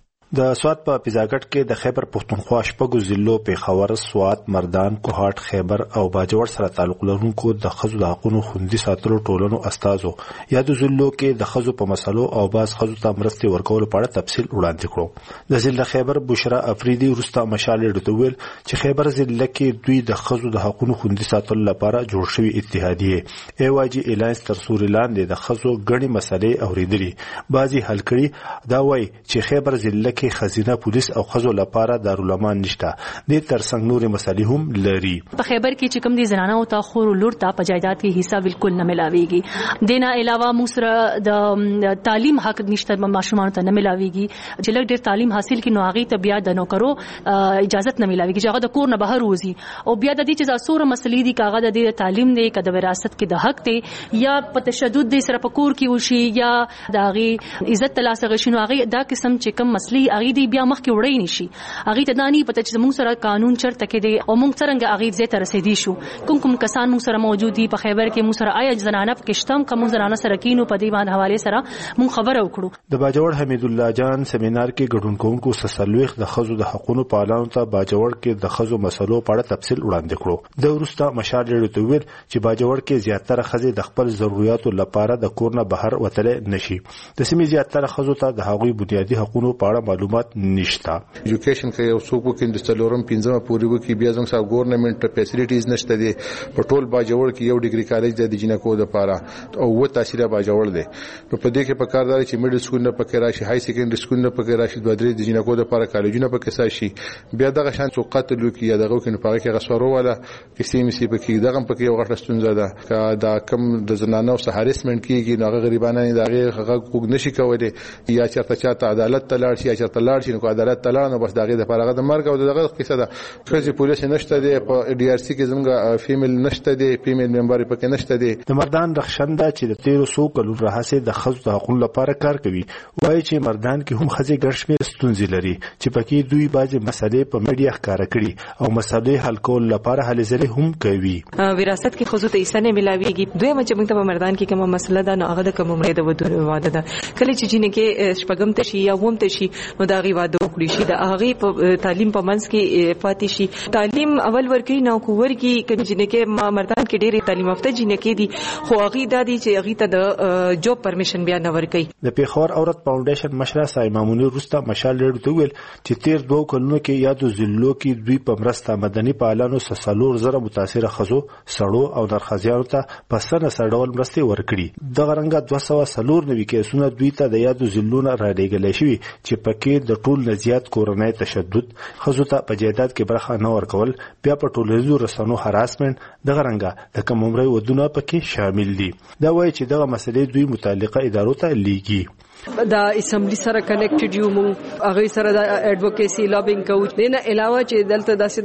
د سوات په پیزاګټ کې د خیبر پښتونخوا شپږو ضلعو پیښور، سوات، مردان، کوهاټ، خیبر او باجوړ سره تعلق لرونکو د ښځو د حقوقو خوندي ساتلو ټولنو استازو یا د ضلعو کې د ښځو په مسلو او باز ښځو ته مرستې ورکولو په اړه تفصیل وړاندې کړو. د ضلع خیبر بشرا افریدي وروسته مشال ریډیو ویل چې خیبر ضلع کې دوی د ښځو د حقوقو خوندي ساتلو لپاره جوړ شوی اتحادیه ای واي جی الاینس تر سوري لاندې د ښځو غړي مسلې اوریدلې بازي حل کړي. دا وایي چې خیبر ضلع کې خزینه پولیس او خزو لپاره دارالمان نشته، د ترڅنګ نور مسلې هم لري. په خیبر کې چې کوم دي زنانه او تاخور لور ته په جایداد کې حصہ بالکل نه ملاويږي. دینا علاوه موږ سره د تعلیم حق نشته، ماشومان ته نه ملاويږي. چې لږ ډېر تعلیم حاصل کړي نو هغه ته بیا د نوکرو اجازه نه ملاويږي چې هغه د کور نه بهر وځي. او بیا د دې چې زاسوره مسلې دي کاغه د تعلیم دی کده وراثت کې د حق دی یا په تشدد دي سره په کور کې وشي یا د هغه عزت تلاسه غشنو هغه دا قسم چې کوم مسلې هغه دی بیا مخ کې وړي نشي. هغه ته دانی پته چې موږ سره قانون چرته کې دی او موږ څنګه هغه ځای ته رسیدي شو. کوم کوم کسان موږ سره موجود دي په خیبر کې، موږ سره آیا زنانه په کشتم کوم زنانه سره کینو په دې باندې حواله سره موږ خبره وکړو. د باجوړ حمید الله جان سیمینار کې ګډون کوونکو سسلويخ د خزو د حقوقو پالانو ته باجوړ کې د خزو مسلو په اړه تفصیل وړاندې کړو. د ورسته مشال ریډیو ویل چې باجوړ کې زیاتره خزې د خپل ضرورتو لپاره د کور نه بهر وتل نشي. د سیمې زیاتره خزو ته د هغوی بنیادی حقوقو په اړه معلومات نشته. ایجوکیشن کې یو څوک کې د څلورم پنځمه پورې وکي بیا زموږ سره ګورنمنت فیسیلیټیز نشته دي. په ټول باجوړ کې یو ډیګري کالج د جنکو لپاره او و تاثیر باجوړ دی. نو په دې کې په کار دی چې میډل سکول نه پکې راشي، هاي سیکنډري سکول نه پکې راشي، دوه درې د جنکو لپاره کالجونه پکې ساشي. بیا دغه شان څوقات لوکي یا دغه کې په هغه کې غسورو ولا کسی مسی پکې دغه پکې یو غټه ستونزه ده دا کم د زنانو سره هریسمنت کیږي نو هغه غریبانه نه دغه هغه نشي کولای یا چرته چاته عدالت تلاړ شي یا چرته لاړ شي نو عدالت تلاړ نو بس دغه د فرغه د مرګ او دغه قصه ده. خځې پولیس نشته دی، په ډي ار سي کې زموږ فیمیل نشته دی، فیمیل ممبر پکې نشته دی. د مردان رخشنده چې د تیرو سو کلو راهسه د خځو د حقوقو لپاره کار کوي وایي چې مردان کې هم خځې ګډ شمېر ستونزې لري چې پکې دوی بعضې مسلې په میډیا ښکاره کړي او مسلې حل کول لپاره هلې ځلې هم کوي. وراثت کې خځو ته حصہ نه ملاويږي. دویمه چې موږ په مردان کې کومه مسله ده نو هغه د کوم مړې د ودونو واده ده. کله چې جنې کې شپږم ته شي یا ووم ته شي نو دا غي واده وکړي شي د هغه په تعلیم په منځ کې پاتې شي. تعلیم اول ورکی نو کو ورکی کوم جنې کې مردان کې ډېری تعلیم یافته جنې کې دي خو هغه د دې چې هغه ته د جوب پرمیشن بیا نه ورکي. د پیښور عورت فاونډیشن مشره سایمامونی روستا مشال لري ته ویل چې تیر دوه کلونو کې یادو ضلعو کې دوی په مرسته مدني پالانو سسلور زره متاثر خزو سړو او درخزیانو ته په سنه سړول مرستې ورکړي. د غرنګ دوه سوه سلور نوي کیسونه دوی ته د یادو ضلعونو را لېږل شوی چې پکې د ټول نزيات کورنۍ تشدد خزو ته په جیداد کې برخه نه ورکول بیا په ټولنیزو رسنیو هراسمنت د غرنګ د کوم عمرې ودونه پکې شامل دي. دا وایي چې دغه مسلې دوی متعلقه ادارو ته لیږي. دا اسمبلی سره کنیکټډ یو مونږ هغه سره د اډوکیسي لابینګ کوو. نه علاوه چې دلته داسې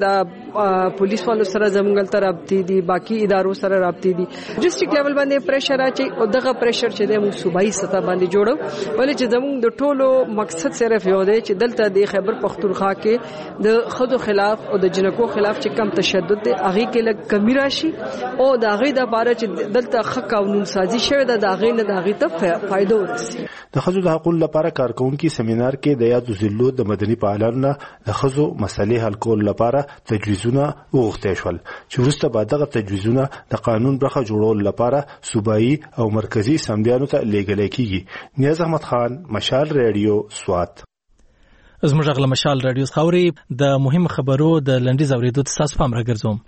د پولیس والو سره زموږ تر رابطې دي، باقي ادارو سره رابطې دي. ډیسټریکټ لیول باندې پریشر اچي او دغه پریشر چې د موږ صوبایي سطح باندې جوړو ولې چې زموږ د ټولو مقصد صرف یو دی چې دلته د خیبر پختونخوا کې د خدو خلاف او د جنکو خلاف چې کم تشدد دی هغه کې لږ کمی راشي او د هغه د باره چې دلته حق قانون سازي شوی د هغه نه د هغه ته فائدہ ورسي. د د ښځو د حقوقو لپاره کارکونکو سیمینار کې د یادو ضلعو د مدني فعالانو د ښځو مسلې حل کولو لپاره تجویزونه وغوښتل شول چې وروسته به دغه تجویزونه د قانون برخه جوړولو لپاره صوبایي او مرکزی اسمبلیانو ته لیږل کیږي. نیاز احمد خان، مشال رادیو، سوات. زموږ غل مشال رادیو خوري د مهم خبرو د لنډیز اوریدو ته تاسو پام راګرځوم.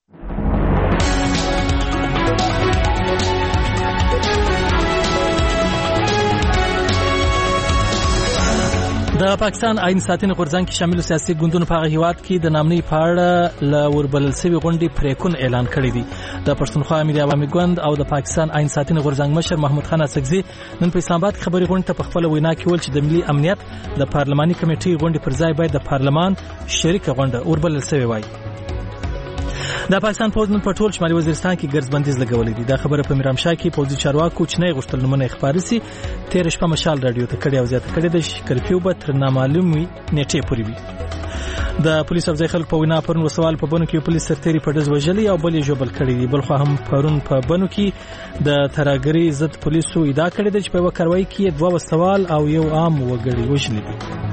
د پاکستان آئین ساتنې غورځنګ کې شامل سیاسي ګوندونو په هغه هیواد کې د نامنۍ په اړه له وربلل شوي غونډې پریکون اعلان کړی دی. د پښتونخوا ملي عوامي ګوند او د پاکستان آئین ساتنې غورځنګ مشر محمود خان اسکزي نن په اسلام آباد کې خبري غونډې ته په خپل وینا کې ویل چې د ملي امنیت د پارلماني کمیټې غونډې پر ځای باید د پارلمان شریکه غونډه وربلل شوی وای. د پاکستان پوځ نن په ټول شمالي وزیرستان کې ګرځبندیز لګولې دي. دا خبره په میرامشاه کې پوځي چارواکو چنۍ غوښتلنمونه خبري سي تیر شپه مشال رادیو ته کړي او زیاته کړي د کرفیو به تر نامعلومي نیټه پورې وي. د پولیس افسر خلک په وینا پرون وسوال په بنو کې پولیس سرتيري په دز وجلي او بلې جوبل کړي دي. بل خو هم پرون په بنو کې د تراګري ضد پولیسو ادعا کړې ده چې په وکړوي کې دوه وسوال او یو عام وګړي وژلي دي.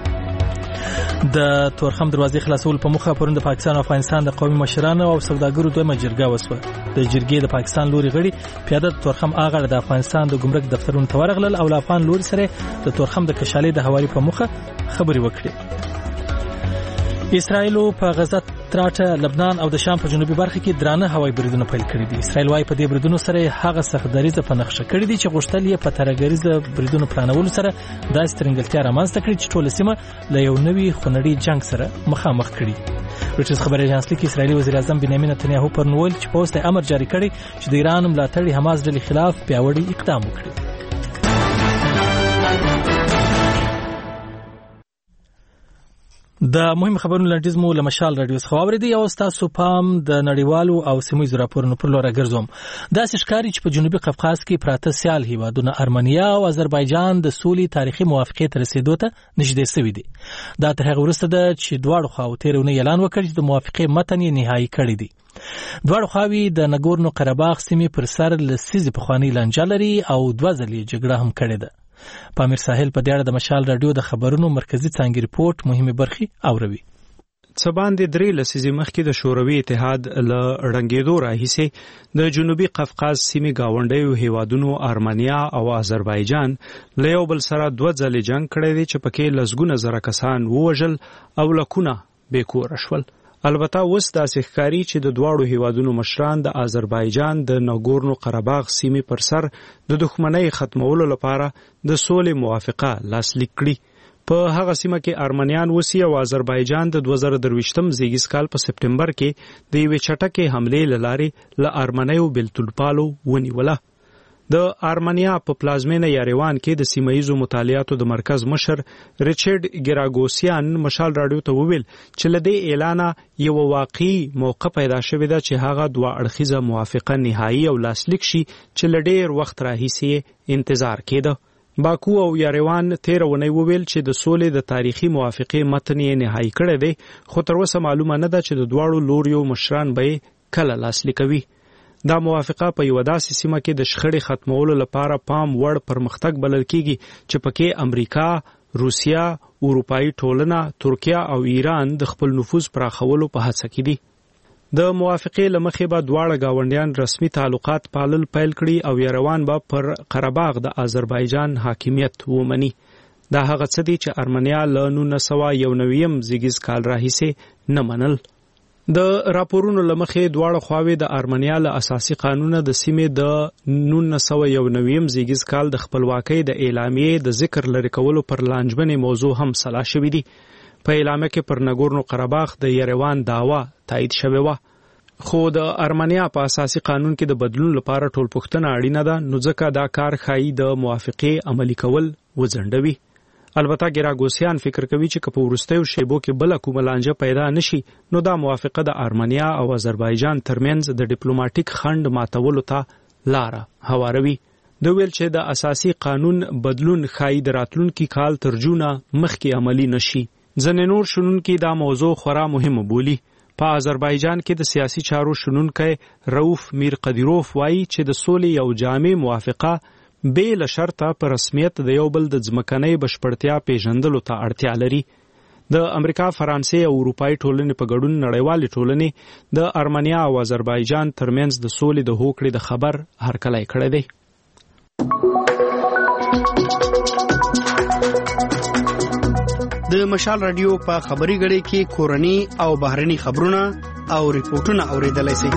د تورخم دروازې خلاصول په مخه پرون د پاکستان او افغانستان د قومي مشرانو او سوداګرو دویمه جرګه وسوه. د جرګې د پاکستان لوري غړي پیاده د تورخم اغړ د افغانستان د ګمرک دفترونو ته ورغلل او د افغان لوري سره د تورخم د کشالې د حوالی په مخه خبري وکړي. اسرائیل په غزه تراټه، لبنان او د شام په جنوبي برخه کې درانه هوایي بریدونه پیل کړي دي. اسرائیل وايي په دې بریدونو سره هغه سختدریزه په نقشه کړې دي چې غوښتل یې په ترګریزه بریدونو پلانولو سره د سترنګلتیا رامنځته کړي چې ټول سیمه له یو نوي خونړي جنگ سره مخامخ کړي. رویټرز خبري اژانس لیکي اسرائیلي وزیر اعظم بنیامین نتنیاهو پر نوول چې پوسټ امر جاری کړی چې د ایران ملاتړي حماس ډلې خلاف پیاوړی اقدام وکړي. د مهم خبرونو لنډیز مو له مشال رادیو څخه واوریدي او تاسو پام د نړیوالو او سیمایي راپورونو پر لور راګرځوم. دا ښکاري چې په جنوبي قفقاز کې پراته سیال هیوادونه ارمنیا او آذربایجان د سولې تاریخي موافقې ته رسیدو ته نږدې شوي دي. دا تر هغه وروسته ده چې دواړو خواو تیرونه اعلان وکړ چې د موافقې متن یې نهایی کړی دی. دواړو خواوې د نګورنو قرهباغ سیمې پر سر لسیزې پخوانۍ لانجه لري او دوه ځلې جګړه هم کړې ده. پامیر ساحل په دې اړه د مشال رادیو د خبرونو مرکزی څانګې ریپورت مهمه برخي اوروي. څه باندې درې لسیزې مخکې د شوروي اتحاد له ړنګېدو راهیسې د جنوبي قفقاز سیمې گاونډیو هیوادونو ارمنیا او آذربایجان له یو بل سره دوه ځلې جنگ کړی دی چې پکې لسګونه زره کسان ووژل او لکونه بېکوره شول. البته اوس داسې ښکاري چې د دواړو هیوادونو مشران د آذربایجان د ناګورنو قرهباغ سیمې پر سر د دښمنۍ ختمولو لپاره د سولې موافقه لاسلیک کړي. په هغه سیمه کې ارمنیان وسی او آذربایجان د دوه زره درویشتم زیږیز کال په سپټمبر کې د یوې چټکې حملې له لارې له ارمنیو بیلتولپالو ونیوله. د ارمنیا په پلازمینه یاریوان کې د سیمایي مطالعاتو د مرکز مشر ریچارډ ګراګوسیان مشال رادیو ته وویل چې له دې اعلانه یو واقعي موقع پیدا شوې ده چې هغه دوه اړخیزه موافقه نهایی او لاسلیک شي چې له ډېر وخت راهیسې انتظار کېده. باکو او یاریوان تیر ونی وویل چې د سولې د تاریخي موافقې متن یې نهایی کړی دی، خو تر اوسه معلومه نه ده چې د دواړو لوریو مشران به کله لاسلیکوي. دا موافقه په یو داسې سیمه کې د شخړې ختمولو لپاره پام وړ پرمختګ بلل کیږي چې پکې امریکا، روسیا، اروپایي ټولنه، ترکیه او ایران د خپل نفوذ پراخولو په هڅه کې دي. د موافقې لمخې به دواړه گاونډیان رسمي تعلقات پالل پیل کړي او یاروان به پر قرهباغ د آذربایجان حاکمیت ومني. دا هغه څه دي چې ارمنیا له نولس سوه یو نویم زیږیز کال راهیسې نه منل. د راپورونو لمخې دواړه خواوې د ارمنیا له اساسي قانونه د سیمې د نولس سوه یو نویم زیږیز کال د خپلواکۍ د اعلامیې د ذکر لرې کولو پر لانجمنې موضوع هم سلا شوې دي. په اعلامیه کې پر نګورنو قرهباغ د یریوان دعوا تایید شوې وه، خو د ارمنیا په اساسي قانون کې د بدلون لپاره ټولپوښتنه اړینه ده، نو ځکه دا کار ښایي د موافقې عملي کول وځنډوي. البته ګراګوسیان فکر کوي چې که په وروستیو شیبو کې بله کومه لانجه پیدا نشي نو دا موافقه د ارمنیا او آذربایجان ترمنځ د ډیپلوماټیک خنډ ماتولو ته لاره هواروي. دوی ویل چې د اساسي قانون بدلون ښایي د راتلونکي کال تر جونه مخکې عملي نشي. ځینې نور شنونکي دا موضوع خورا مهمه بولي. په آذربایجان کې د سیاسي چارو شنونکی رؤف میر قدیروف وایي چې د سولې یو جامع موافقه به له شرطه په رسمیت د یو بل د ځمکنۍ بشپړتیا پیژندلو ته اړتیا لري. د امریکا، فرانسې او اروپایي ټولنې په ګډون نړیوالې ټولنې د ارمنیا او آذربایجان ترمنځ د سولې د هوکړې د خبر هرکلی کړی دی. د مشال رادیو په خبري غړي کې کورني او بهرني خبرونه او ریپورتونه اوریدلای شئ.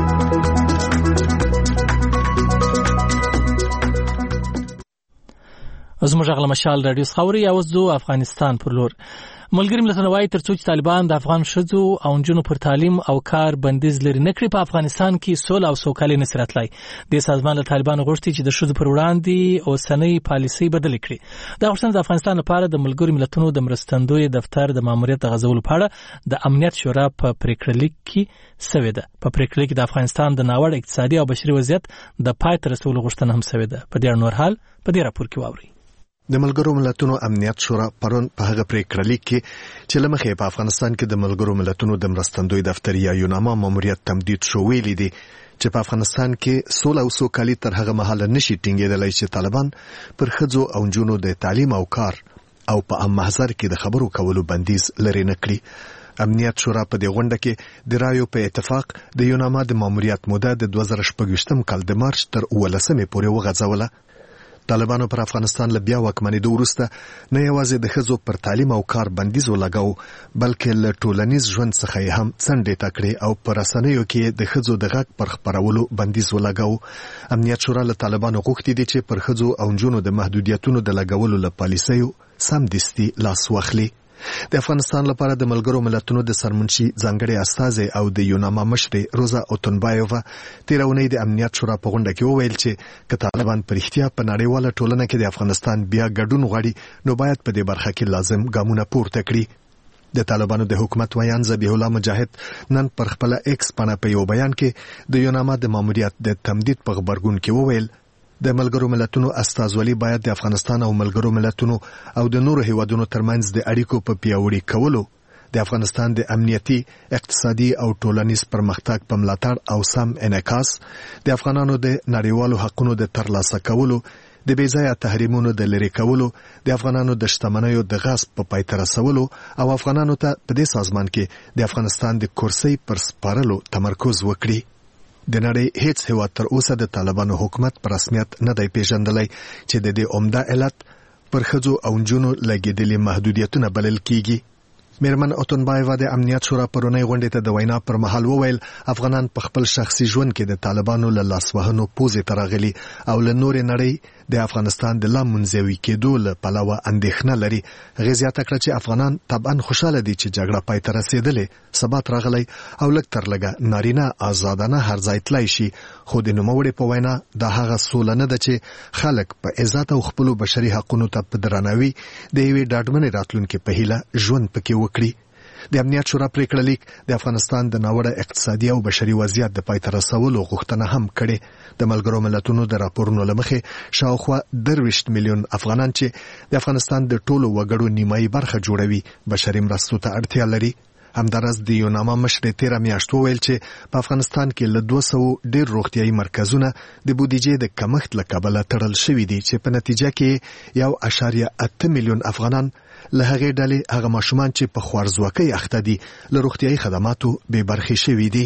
زموږ غل مشال رادیو خبري او زو افغانستان پر لور. ملګری ملتونه وايي ترڅو چې طالبان د افغان ښځو او نجونو پر تعلیم او کار بندیز لري نه کړي په افغانستان کې سوله او سوکالي نه راتلای. د سازمان له طالبانو غوښتي چې د ښځو پر وړاندې اوسنۍ پالیسي بدل کړي. دا غوښتنه د افغانستان لپاره د ملګرو ملتونو د مرستندوی دفتر د ماموریت غځولو په اړه د امنیت شورا په پریکړه لیک کې سوې ده. په پریکړه کې د افغانستان د ناوړه اقتصادي او بشري وضعیت د پای ته رسولو غوښتنه هم سوې ده. په دې نور حال په دې راپور کې واوري. د ملګرو ملتونو امنیت شورا پرون په هغه پریکړه لیک کې چې لمخې په افغانستان کې د ملګرو ملتونو د مرستندوی دفتر یا یوناما ماموریت تمدید شو ویلي دي چې په افغانستان کې سوله او سوکالي تر هغه مهاله نشي ټینګېدلی چې طالبان پر ښځو او نجونو د تعلیم او کار او په عام محضر کې د خبرو کولو بندیز لري نه کړي. امنیت شورا په دې غونډه کې د رایو په اتفاق د یوناما د ماموریت موده د دوه زره شپږ کال د مارچ تر اوولسمې پورې وغځوله. طالبانو پر افغانستان له بیا واکمنېدو وروسته نه یوازې د ښځو پر تعلیم او کار بندیز ولګاو بلکې له ټولنیز ژوند څخه یې هم څنډې کړې او په رسنیو کې د ښځو د غږ پر خپرولو بندیز ولګاو. امنیت شورا له طالبانو غوښتي دي چې پر ښځو او نجونو د محدودیتونو د لګولو له پالیسیو سمدستي لاس واخلي. د افغانستان لپاره د ملګرو ملتونو د سرمنشي ځانګړي استازي او د یوناما مشرې روزا اوتونبایووا تیر اونۍ د امنیت شورا په غونډه کې وویل چې که طالبان په رښتیا په نړیواله ټولنه کې د افغانستان بیا ګډون غواړي نو باید په دې برخه کې لازم ګامونه پورته کړي. د طالبانو د حکومت ویان ذبیح الله مجاهد نن پر خپل ایکس باندې په یو بیان کې د یوناما د ماموریت د تمدید په خبرګون کې وویل د ملګرو ملتونو استازولي باید د افغانستان او ملګرو ملتونو او د نورو هیوادونو ترمنځ د اړیکو په پیاوړي کولو د افغانستان د امنیتي، اقتصادي او ټولنیز پرمختګ په ملاتړ او سم انعکاس، د افغانانو د نړیوالو حقوقو د ترلاسه کولو، د بېځایه تحریمونو د لرې کولو، د افغانانو د شتمنیو د غصب په پای ته رسولو او افغانانو ته په دې سازمان کې د افغانستان د کرسۍ پر سپارلو تمرکز وکړي. د نړۍ هیڅ هیواد تر اوسه د طالبانو حکومت په رسمیت نه دی پیژندلی چې د دې عمده علت پر ښځو او نجونو لګېدلي محدودیتونه بلل کیږي. میرمن اوتونبایوا د امنیت شورا پرونی غونډې ته د وینا پر مهال وویل افغانان په خپل شخصي ژوند کې د طالبانو له لاسوهنو پوزې ته راغلي او له نورې نړۍ د افغانستان د لا منزوي کېدو له پلوه اندېښنه لري. هغې زیاته کړه چې افغانان طبعا خوشحاله دي چې جګړه پای ته رسېدلې، ثبات راغلی او لږ تر لږه نارینه آزادانه هر ځای تللی شي، خو د نوموړې په وینا دا هغه سوله نه ده چې خلک په عزت او خپلو بشري حقونو ته په درناوي د یوې ډاډمنې راتلونکې په هیله ژوند پکې وکړي. د امنیت شورا پریکړه لیک د افغانستان د ناوړه اقتصادي او بشري وضعیت د پای ته رسولو غوښتنه هم کړې. د ملګرو ملتونو د راپورونو له مخې شاوخوا درویشت میلیون افغانان چې د افغانستان د ټولو وګړو نیمایي برخه جوړوي بشري مرستو ته اړتیا لري. همدارس د یوناما مشرې تیره میاشت وویل چې په افغانستان کې له دوه سوو ډېر روغتیایي مرکزونه د بودیجې د کمښت له کبله تړل شوي دي چې په نتیجه کې یو اعشاریه اته میلیون افغانان له هغې ډلې هغه ماشومان چې په خوارځواکۍ اخته دي له روغتیایي خدماتو بې برخې شوي دي.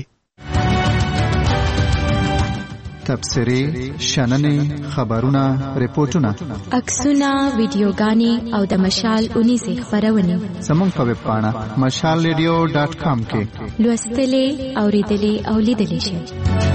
تبصرې، شننې، خبرونه، ریپورتونه، عکسونه، ویډیوګانې او د مشال اونیزې خپرونې زموږ په ویب پاڼه مشال ریډیو ډاټ کام کې لوستلې، اورېدلې او لیدلې شئ.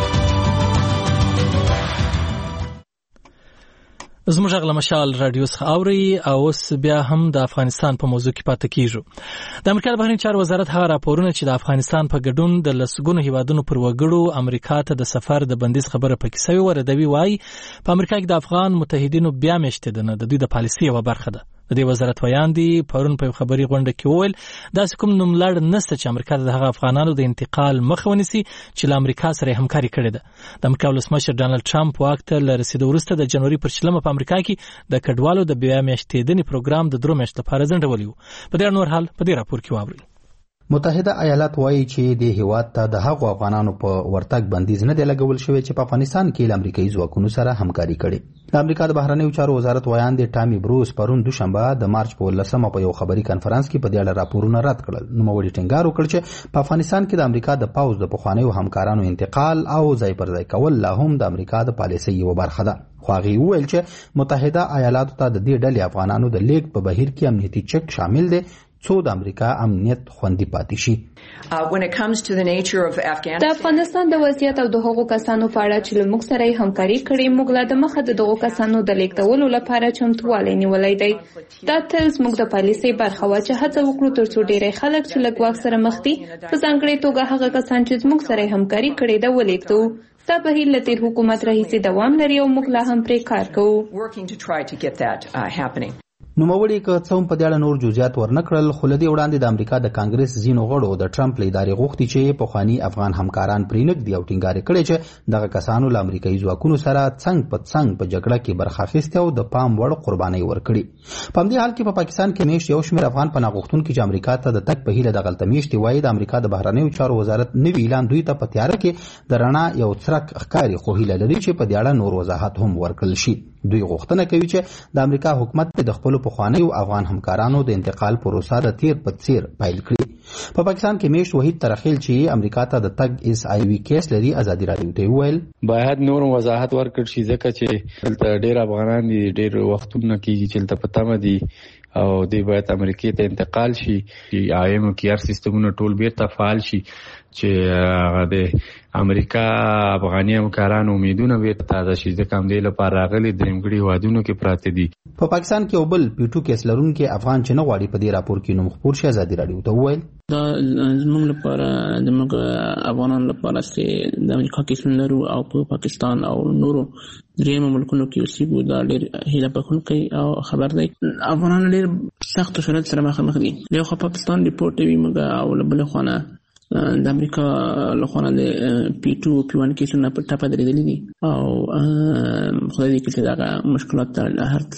زموږ غل مشال رادیو څخه اوري او اوس بیا هم د افغانستان په موضوع کې پاتې کیږو. د امریکا بهرنی چارو وزارت هغه راپورونه چې د افغانستان په ګډون د لسګونو هیوادونو پر وګړو امریکا ته د سفر د بندیز خبره پکې سوي وردوي وایي په امریکا کې د افغان متحدینو بیا میشتېدنه د دوی د پالیسي یوه برخه ده. د دې وزارت ویان دي پرون په خبري غونډه کې وویل داسې کوم نوملړ نشته چې امریکا د هغه افغانانو د انتقال مخه ونیسي چې له امریکا سره همکاري کړې ده. د امریکا ولسمشر ډانلډ ټرمپ واک ته له رسیدو وروسته د جنوري پر شلمه په امریکا کې د کډوالو د بیا میاشتېدنې پروګرام د درو میاشتو لپاره ځنډولی و. په دې نور حال په دې راپور کې واورئ. متحده ایالات وایي چې د هیواد ته د هغو افغانانو په ورتګ بندیز نه دی لګول شوی چې په افغانستان کې له امریکایي ځواکونو سره همکاري کړي. د امریکا د بهرنیو چارو وزارت ویان د ټامي بروس پرون دوشنبه د مارچ په ولسمه په یو خبري کانفرنس کې په دې اړه راپورونه رد کړل. نوموړي ټینګار وکړ چې په افغانستان کې د امریکا د پوځ د پخوانیو همکارانو انتقال او ځای پر ځای کول لا هم د امریکا د پالیسۍ یوه برخه ده. خو هغې وویل چې متحده ایالاتو ته د دې ډلې افغانانو د لیږد په بهیر کې امنیتي چک شامل دی څو د امریکا امنیت خوندي پاتې شي. د افغانستان د وضعیت او د هغو کسانو په اړه چې له موږ سره یې همکاري کړې، موږ لا د مخه د دغو کسانو د لیږدولو لپاره چمتووالی نیولی دی. دا تل زموږ د پالیسۍ برخه وه چې هڅه وکړو تر څو ډېری خلک چې له ګواښ سره مخ دي، په ځانګړې توګه هغه کسان چې زموږ سره یې همکاري کړې ده ولیږدو. دا بهیر له تېر حکومت راهیسې دوام لري او موږ لا هم پرې کار کوو. نوموړي که څه هم په دې اړه نور جزئیات ورنه کړل، خو له دې وړاندې د امریکا د کانګرس ځینو غړو د ټرمپ له ادارې غوښتي چې پخواني افغان همکاران پرې نږدي او ټینګار کړی چې دغه کسانو له امریکایي ځواکونو سره څنګ په څنګ په جګړه کې برخه اخیستې او د پام وړ قربانۍ ورکړي. په همدې حال کې په پاکستان کې میاشت یو شمېر افغان پناه غوښتونکي چې امریکا ته د تګ په هیله دغلته میاشتې وایي د امریکا د بهرنیو چارو وزارت نوي اعلان دوی ته په تیاره کې د رڼا یو څرک ښکاري، خو هیله لري چې په دې اړه نور وضاحت هم ورکړل شي. دوی غوښتنه کوي چې د امریکا حکومت د خپلو پخوانیو افغان همکارانو د انتقال پروسه د تیر په څیر پیل کړي. په پاکستان کې میشت وحید ترخیل چې امریکا ته د تګ اس آی وی کیس لري ازادي راډیو ته ویل باید نور وضاحت ورکړ شي ځکه چې دلته ډیر افغانان دي، ډیر وختونه کېږي چې دلته په تمه دي او دوی باید امریکا ته انتقال شي. آی ایم کیئر سیستمونه ټول بیرته فعال شي چې د امریکا افغاني همکارانو امیدونه بیرته تازه شي، ځکه همدې لپاره راغلي درېمګړي هیوادونو کې پراته دي. په پاکستان کې یو بل پیټو کیس لرونکي افغان چې نه غواړي په دې راپور کې نوم خپور شي ازادي راډیو ته وویل دا زموږ لپاره زموږ افغانانو لپاره چې د امریکا کیسونه لرو او په پاکستان او نورو درېیمو ملکونو کې اوسېږو دا ډېر هیله بښونکی او خبر دی. افغانان ډېر سختو شرایطو سره مخامخ دي. له یو خوا پاکستان ریپورټ کوي موږ او له بلې خوا نه د امریکا له خوا نه د پی ټو او پی وان کیسونه په ټپه درېدلي دي او خدای دې کړي چې دغه مشکلات ته هر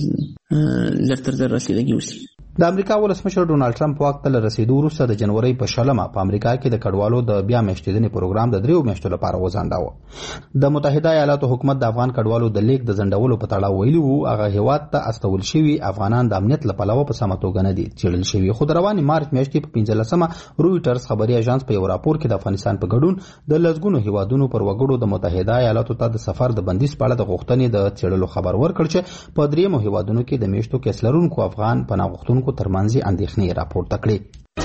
څه زر تر زر رسېدګي وشي. د امریکا ولسمشر ډونالډ ټرمپ واک ته له رسېدو وروسته د جنورۍ په شلمه په امریکا کې د کډوالو د بیا میاشتېدنې پروګرام د دریو میاشتو لپاره وځنډاوه. د متحده ایالاتو حکومت د افغان کډوالو د لیږد د ځنډولو په تړاو ویلي وو هغه هیواد ته استول شوي افغانان د امنیت له پلوه په سمه توګه نه دي څېړل شوي. خو د روانې مارچ میاشتې په پنځلسمه رویټرز خبري اژانس په یو راپور کې د افغانستان په ګډون د لسګونو هیوادونو پر وګړو د متحده ایالاتو ته د سفر د بندیز په اړه د غوښتنې د څېړلو خبر ورکړ چې په دریمو هیوادونو کې د میاشتو کیس لرونکو افغان پناه غوښتونکو ترمنځ اندېښنې راپورته کړې.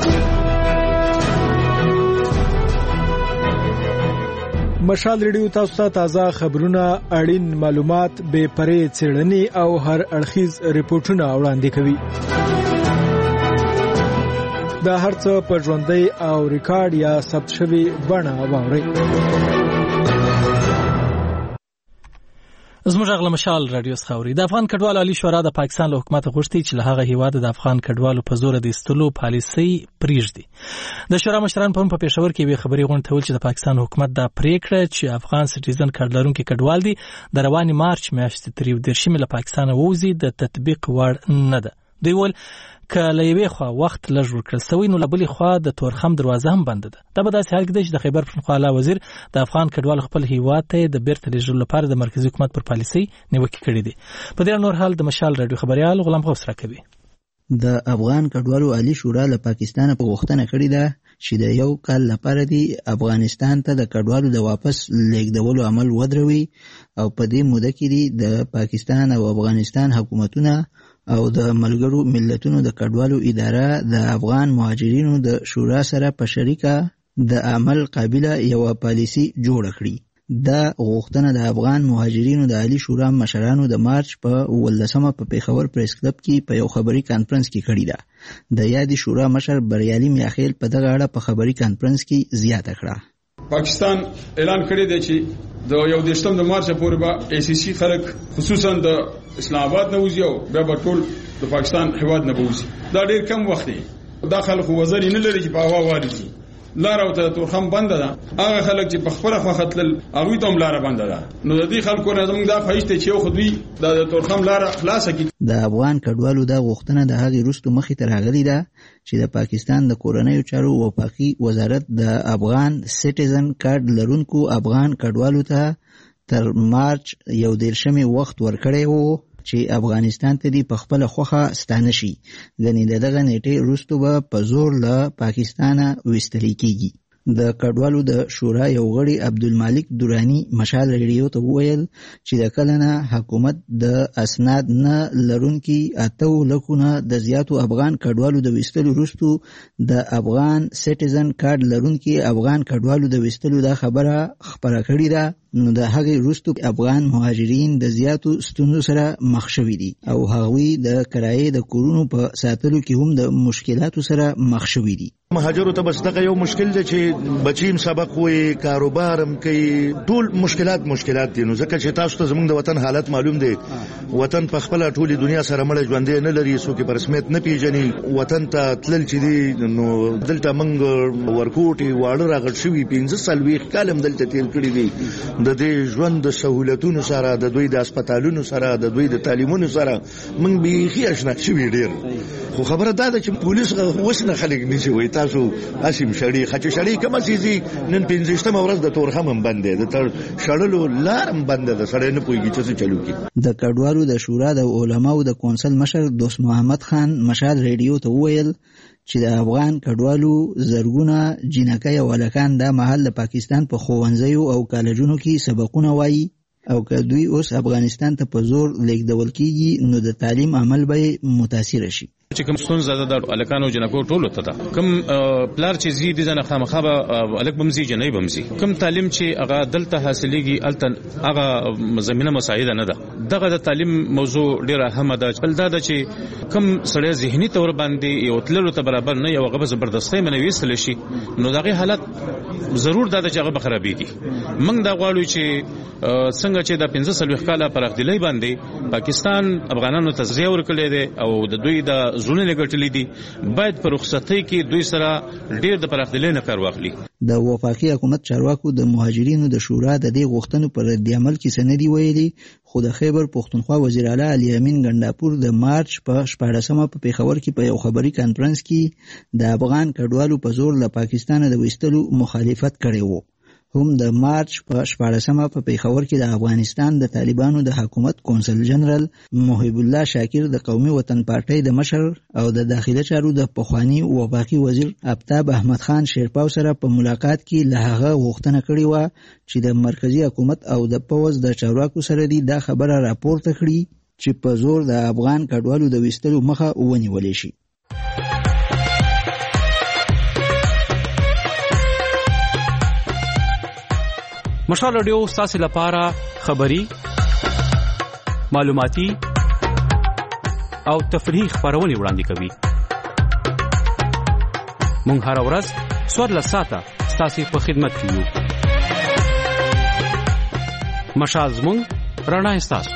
مشال ریډیو تاسو ته تازه خبرونه، اړین معلومات، بې پرې څېړنې او هر اړخیز ریپورټونه وړاندې کوي. دا هر څه په ژوندۍ او ریکارډ یا ثبت شوي بڼه واورئ. زموږ غل مشال رادیو څخه د افغان کډوالو عالی شورا د پاکستان له حکومت غوښتي چې له هغه هیواد د افغان کډوالو په زور د ایستلو پالیسي پریږدي. د شورا مشران په پېښور کې به خبري غونډه ول چې د پاکستان حکومت دا پریکړه چې افغان سټیزن کارت لرونکي کډوال دي د رواني مارچ میاشتې تر یو دېرشمې له پاکستان ووزي د تطبیق وړ نه ده. دوی ول که له یوې خوا وخت لږ ورکړل سوی نو له بلې خوا د تورخم دروازه هم بنده ده. دا به داسې حال کې دی چې د خیبر پښتونخوا اعلی وزیر د افغان کډوالو خپل هیواد ته د بیرته لیږلو لپاره د مرکزي حکومت پر پالیسۍ نیوکې کړې دي. په دې نور حال د مشال رادیو خبريال غلام غوث راکوي. د افغان کډوالو عالی شورا له پاکستان په غوښتنه کړې ده چې د یو کال لپاره دی افغانستان ته د کډوالو د واپس لیږدولو عمل ودروي او په دې موده کې دی د پاکستان او افغانستان حکومتونه او د ملګرو ملتونو د کډوالو اداره د افغان مهاجرینو د شورا سره په شریکه د عمل قابله یو پالیسی جوړ کړي. دا غوښتنه د افغان مهاجرینو د عالی شورا مشرانو د مارچ په ولسمه په پیښور پریس کلب کې په یو خبري کانفرنس کې کړې ده. د یادې شورا مشر بریالي میاخیل په دغه اړه په خبري کانفرنس کې زیاته کړه. پاکستان اعلان کړی دی چې د یو دیشتم د مارچ پورې به ای سی سی خلک خصوصا د اسلام آباد نه وځي او بیا به ټول د پاکستان هیواد نه وځي. دا ډېر کم وخت دی. دا خلک وزري نه لري چې په هوا والي لار او ته تورخم بند ده هغه خلک چې په خپل خوختل هغه ته هم لار بند ده نو د دې خلکو نه زموږ دا خواهش ته چې خو دوی د تورخم لار خلاص کړي. د افغان کډوالو دا غوښتنه د هغې وروسته مخې ته راغلې ده چې د پاکستان د کورنیو چارو وفاقي وزارت د افغان سټیزن کارت لرونکو افغان کډوالو ته تر مارچ یو دېرشمې وخت ورکړی و چې افغانستان ته دی په خپل خوخه ستانه شي. غني دغه نیټه وروسته به په زور له پاکستانه وستل کیږي. د کډوالو د شورا یو غړي عبدالمالک دورانی مشال ریډیو ته وویل چې د کلنه حکومت د اسناد نه لرونکي اتو لکونه د زیاتو افغان کډوالو د وستلو وروسته د افغان سټیزن کارت لرونکي افغان کډوالو د وستلو دا خبره خبره کړې ده. نو د هغې وروسته افغان مهاجرین د زیاتو ستونزو سره مخ شوي دي او هغوی د کرایې د کورونو په ساتلو کې هم د مشکلاتو سره مخ شوي دي. مهاجرو ته بس دغه یو مشکل دی چې بچیم سبق وي کاروبار هم کوي ټول مشکلات مشکلات دي. نو ځکه چې تاسو ته زموږ د وطن حالت معلوم دی وطن په خپل ټولي دنیا سره مړ ژوندې نه لري څوک په رسمیت نه پیژني وطن ته تلل چې دي نو دلته موږ ورکوټي واړه راغړ شوي پنځه سلويخ کالم دلته تیر کړی دي د دې ژوند د سہولتونو سره د دوی د هسپتالونو سره د دوی د تعلیمونو سره موږ به خي آشنا شوي ډیر. خو خبره دا ده چې پولیس وسنه خلک نشي وای تاسو اسیم شړی خچ شړی کوم سيزي نن پنځشتمه ورځ د تورخم هم بند ده د شړلو لارم بند ده سړی نه پويږي چې چلو کی. د کډوالو د شورا د علماو د کونسل مشر دوست محمد خان مشال ریډیو ته وویل چې د افغان کډوالو زرګونه جنکۍ او هلکان دا مهال د پاکستان په ښوونځیو او کالجونو کې سبقونه وایي او که دوی اوس افغانستان ته په زور لیږدول کیږي نو د تعلیم عمل به متاثر شي. چې کوم ستونزه ده د الکانو جنکو ټولو ته ده کوم پلار چې زی دي ځنه خامخا به الک بمزي جنۍ بمزي کوم تعلیم چې هغه دلته حاصلېږي الته هغه زمينه مساعده نه ده. دغه د تعلیم موضوع ډیره اهمه ده. بل دا ده چې کوم سړی ذهني تور باندې یو تللو ته برابر نه یو هغه زبردستۍ منوي وستل شي نو دغه حالت ضرور دا چې هغه خرابېږي. موږ دا غواړو چې څنګه چې د پنځه سلويخ کاله پر اخدلې باندې پاکستان افغانانو ته زیور ورکړي دي او د دوی د زونه لګټلې دي باید په رخصتۍ کې دوی سره ډېر د پراخدلې نه کار واخلي. د وفاقي حکومت چارواکو د مهاجرینو د شورا د دې غوښتنو پر رد عمل کې سندې ویلي خو د خیبر پښتونخوا وزیر اعلی علي امین ګنداپور د مارچ په شپاړسمه په پیښور کې په یو خبري کانفرنس کې د افغان کډوالو په زور له پاکستان د وستلو مخالفت کړی و. هم د مارچ په شپاړسمه په پیښور کې د افغانستان د طالبانو د حکومت کونسل جنرال محب الله شاکر د قومي وطن پارټۍ د مشر او د داخله چارو د پخوانی وفاقي وزیر آفتاب احمد خان شیرپاو سره په ملاقات کې له هغه غوښتنه کړې و چې د مرکزی حکومت او د پوز د چارواکو سره دی دا خبره راپورته کړي چې په زور د افغان کډوالو د وستلو مخه ونیول شي. مشال رادیو ستاسو لپاره خبری معلوماتي او تفریحي خبرونه وړاندې کوي. مونږ هر ورځ څوارلس ساعته ستاسو په خدمت کې یو. مشال زموږ رڼا ستاسو.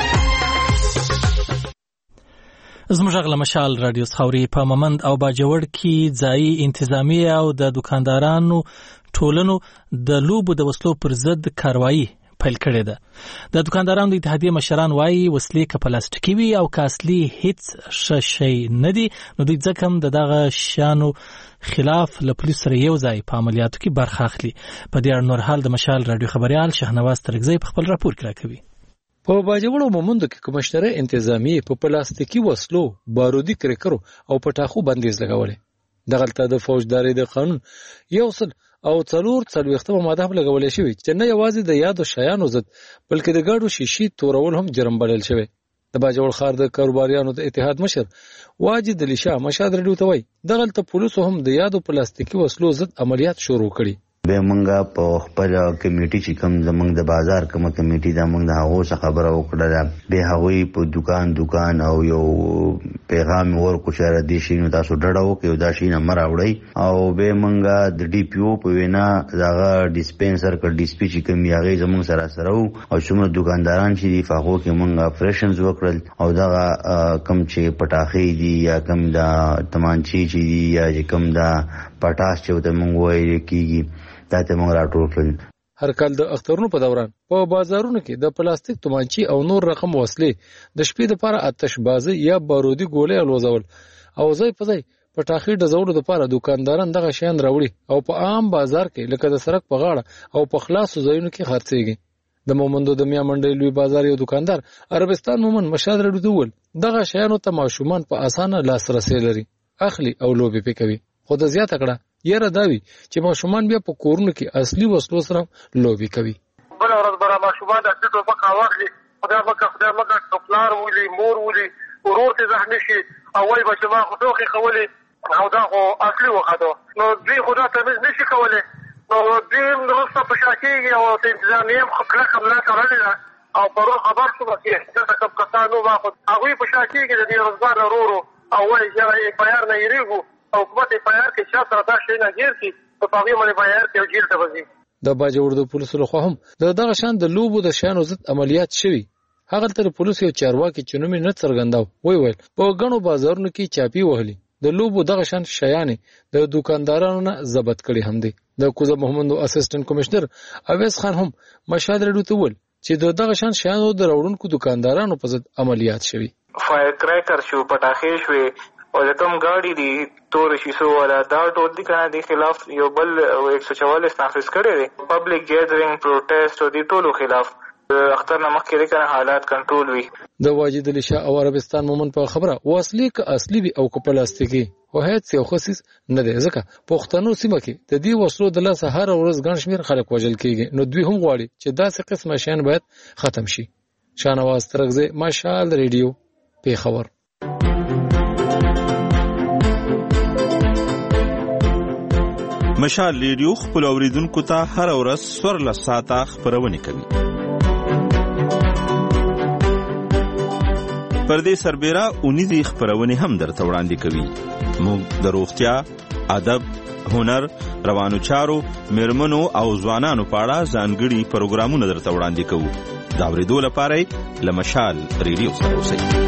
زموږ غل مشال رادیو خوري په ممند او باجوړ کې ځای انتظامی او د دکاندارانو ټولنو د لوبو د وسلو پر ضد کاروایی پیل کړې ده. د دکاندارانو د اتحادیې مشران وایي وسلې که پلاستیکي وي او که اصلي هیڅ ښه شی نه دي نو دوی ځکه هم د دغه شیانو خلاف له پولیسو سره یو ځای په عملیاتو کې برخه اخلي. په دې اړه نور حال د مشال رادیو خبریال شهنواز ترکزی په خپل راپور کې راکوي. په باجوړ او مومندو کې کمشنره انتظامی په پلاستیکي وسلو بارودي کرکرو او پټاخو بندیز لګولې. دغلته د فوجداري د قانون یو څل او څلور څلوېښتمه ماده هم لګولې شوې چې نه یوازې د یادو شیانو ضد بلکې د ګاډو شیشې تورول هم جرم بلل شوی. د باجوړ ښار د کاروباریانو د اتحاد مشر واجد علي شاه مشهد رډیو ته وایي دغلته پولیسو هم د یادو پلاستیکي وسلو ضد عملیات شروع کړي. به مونږه په خپل کمیټي چې کوم زمونږ د بازار کوم کمیټي دا مونږ د هغو څخه خبره وکړه به هغوی په دکان دکان او یو پیغام ورکو چې د شینو تاسو ډډه وکړئ دا شین امر راوړی او به مونږه د ډي پی او په وینا دغه ډیسپنسر ک ډي سپی چې کوم یاغي زمونږ سره سره او څومره دکانداران چې دی فغو کې مونږه اپریشنز وکړل او دغه کم چې پټاخې دي یا کم دا تمانچی چې دي یا کم دا پټاس چې ته مونږ وایي کیږي دا ته مونږ راټول کړل. هر کال د اخترونو په دوران په بازارونو کې د پلاستیک تومانچی او نور رقم وسلې د شپې لپاره آتش بازي یا بارودي ګولې الوزول او ځای په ځای پټاخې ډزولو لپاره دکانداران دغه شیان راوړي او په عام بازار کې لکه د سړک په غاړه او په خلاصو ځایونو کې خرڅېږي. د مومندو د میا منډۍ لوی بازار یو دکاندار عربستان مومن مشاد رډو ول دغه شیانو ته ماشومان په اسانه لاسرسي لري اخلي او لوبي پکوي. خو د زیاته کړه یره داوی چې ماشومان بیا په کورونو کې اصلي وسلو سره لوبي کوي. بل ورځ برا ماشومان د څه ټوپک واخلي خدای مکه خدای مکه خپلار ولي مور ولي ورور ته زخمی شي او وای بچ ما خو دوخي خولي او دا خو اصلي وخدو نو دوی خدا تمیز نشي کوله نو دوی نورسته په شاکیږي او انتظامیه خپل خپل کارونه او پرو خبر شو چې څه کوم کسانو واخد هغه په شاکیږي د دې روزګار ورورو او وای چې پیار نه یریږي او حکومت پیار کې شاته راځي چې نه غیر کی په پاغي باندې پیار کې او جیل ته وځي. د باجوړ د پولیسو لخوا هم د دغه شان د لوبو د شانو ضد عملیات شوي. هغه تر پولیسو یو چارواکي چې نومې نه څرګنداو وی ویل په غنو بازارونو کې چاپی وهلي د لوبو دغه شان شیان د دکاندارانو نه ضبط کړي هم دي. د کوزه محمد اسسټنټ کمشنر اویس خان هم مشهد رډو ته ول چې دغه شان شیانو د راوړونکو دکاندارانو په ضد عملیات شوي. فایر کریکر شو پټاخې شوې او کوم گاڑی دی تور شیشو والا دا ټول دي کنه د خلاف یو بل ایک سو چوالیس نافذ کړي دي پبلک گیدرینګ پروټیسټ او د ټولو خلاف اختر نه مخکې کنه حالات کنټرول وي. د واجد علی شاه او عربستان مومن په خبره واصلي ک اصلي وي او ک پلاستیکي او هیڅ یو خصيص نه دی ځکه پښتنو سیمه کې د دې وسلو د لاسه هر ورځ ګڼ شمیر خلک وژل کیږي نو دوی هم غواړي چې داسې قسمه شیان باید ختم شي. شانواز ترغزه مشال ریډیو په خبر. مشال ریډیو خپل اوریدونکو ته هر ورځ سورل ساعته خبرونه کوي. پر دې سربېره اونیزي خبرونه هم درته وړاندې کوي. موږ د روغتیا، ادب، هنر، روانو چارو، میرمنو او ځوانانو په اړه ځانګړي پروګرامونه درته وړاندې کوو. دا اوریدو لپاره له مشال ریډیو سره اوسئ.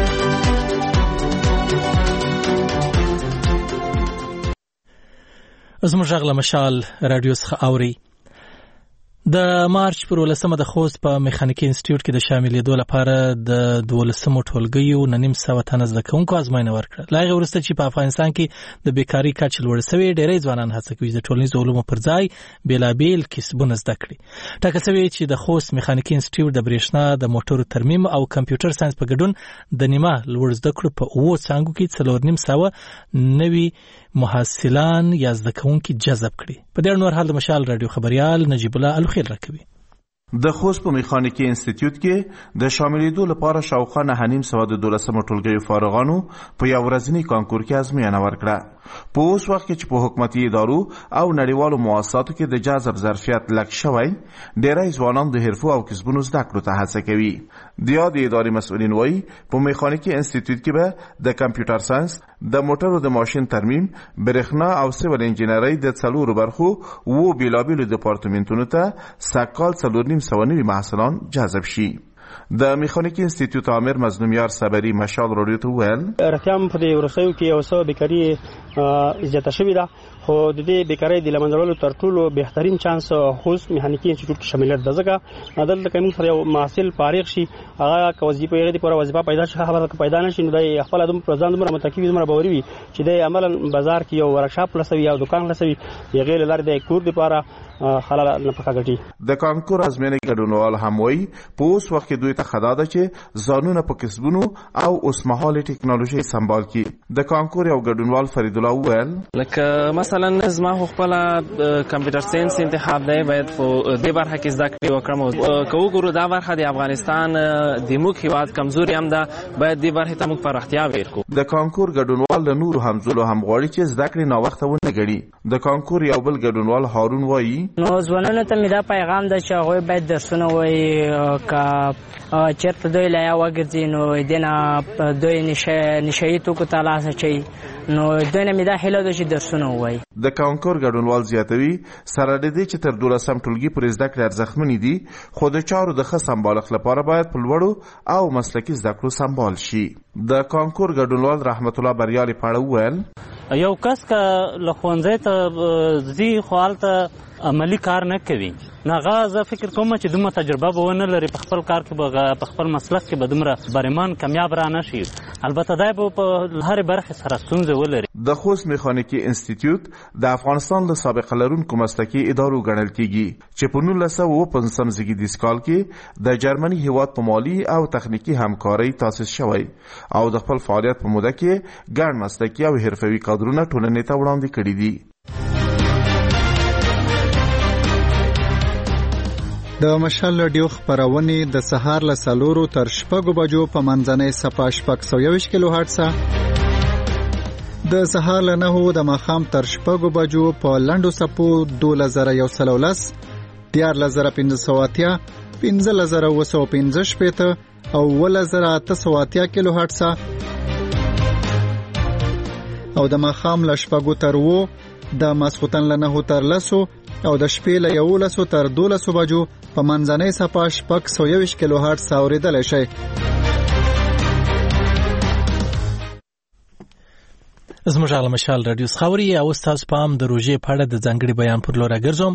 زموږ غږ له مشال رادیو څخه اوري. د مارچ پر ولسمه د خوست په میخانیکي انسټیټیوټ کې د شاملېدو لپاره د دولسمو ټولګیو نه نیم سوه تنه زده کوونکو ازموینه ورکړه. له هغې وروسته چې په افغانستان کې د بیکاري کچه لوړه سوې ډېری ځوانان هڅه کوي د ټولنیزو علومو پر ځای بېلابېل کسبونه زده کړي. ټاکل شوې چې د خوست میخانیکي انسټیټیوټ د برېښنا د موټرو ترمیم او کمپیوټر ساینس په ګډون د نیمه لوړ زده کړو په اوو څانګو کې څلور نیم سوه نوي محصلان یا زده کوونکي جذب کړي. په دې نور حال د مشال رادیو خبريال نجیب الله الخير راکوي. د خوست په میخانیکي انسټیټیوټ کې د شاملېدو لپاره شاوخوا نه نیم سوه د دولسمو ټولګیو فارغانو په یو ورځني کانکور کې ازموینه ورکړه. په اوس وخت کې چې په حکومتي ادارو او نړیوالو مؤسساتو کې د جذب ظرفیت لږ شوی ډېری ځوانان د حرفو او کسبونو زده کړو ته هڅه کوي. د یادې ادارې مسؤلین وایي په میخانیکي انسټیټیوټ کې به د کمپیوټر ساینس، د موټرو د ماشین ترمیم، برېښنا او سیول انجینرۍ د څلورو برخو اوو بېلابېلو دپارتمنټونو ته سږکال څلور نیم سوه نوي محصلان جذب شي. د میخانیکي انسټیټیوټ امیر مظلومیار صبري مشال رادیو ته وویل رقم په دې ورسېو کې یو څه بیکاري زیاته شوې ده خو د دې بیکارۍ د له منځه وړلو تر ټولو بهترین چانس خوست میخانیکي انسټیټیوټ کې شاملیت ده ځکه دلته کوم سره یو محصل فارغ شي هغه که وظیفه یې د پوره وظیفه پیدا شي خبره پیدا نشي نو د خپل ادم پر ځان دومره متکی دومره باوري وي چې د عملاً بازار کې یو ورکشاپ لسوي یا دکان لسوي یغې لاره د کور لپاره خلل نه پکا غټي. د کانکور ازمنه ګډونوال هم وایي په اوس وخت کې دوی ته خدا ده چې ځانونه په کسبونو او اوسمهاله ټکنالوژي سمبال کړي. د کانکور یو ګډونوال فرید الله وویل لکه مثلا مثلا زما خپل کمپیوټر ساينس انتخاب دی باید په دې برخه کې زده کړې وکړم او که وګورو دا برخه د افغانستان د موږ هیواد کمزوري هم ده باید دې برخه ته موږ پراختیا ورکړو. د کانکور ګډونوال له نورو همزولو هم غواړي چې زده کړې ناوخته ونه ګړي. د کانکور یو بل ګډونوال هارون وایي نو ځوانانو ته مې دا پیغام ده چې هغوی باید درسونه وایي که چېرته دوی لایا وګرځي نو دې نه دوی نشهیي توکو ته لاس اچوي نو دوی نه مې دا هیله ده چې درسونه ووایي. د کانکور ګډونوال زیاتوي سره د دې چې تر دولسم ټولګي پورې زده کړې ارزښتمنې دي خو د چارو د ښه سمبالښت لپاره باید په لوړو او مسلکي زده کړو سمبال شي. د کانکور ګډونوال رحمت الله بریالي په اړه وویل یو کس که له ښوونځي ته ځي خو هلته عملي کار نه کوي نو هغه زه فکر کوم چې دومره تجربه به ونه لري په خپل کار کې به په خپل مسلک کې به دومره بریمان کامیاب را نه شي. البته دا به په هرې برخې سره ستونزې ولري. د خوست میخانیکي انسټیټیوټ د افغانستان له سابقه لرونکو مسلکي ادارو ګڼل کیږي چې په نولس سوه اوه پنځوسم زیږدیز کال کې د جرمني هیواد په مالي او تخنیکي همکارۍ تاسیس شوی او د خپل فعالیت په موده کې ګڼ مسلکي او حرفوي کادرونه ټولنې ته وړاندې کړي دي. د مشال رادیو خبرونه د سهار له سلورو تر شپږو بجو په منځنۍ صفه شپږ سوه یوویشت کیلو هرتز د سهار له نهو د ماښام تر شپږو بجو په لنډو صفو دولس زره یو سل او لس دیارلس زره پنځه سوه اتیا پنځلس زره اوه سوه پنځه شپېته او اوولس زره اته سوه اتیا کیلو هرتز او د ماښام له شپږو تر اوو د ماسخوتن له نهو تر لسو او د شپې له یولسو تر دولسو بجو په منځنۍ صفه شپږ سوه یوویشت کیلو هرتز اورېدلی شئ. زموږ هغه مشال رادیو خبري او ستاسو پام د روژې په اړه د ځانګړي بیان پر لور راګرځوم.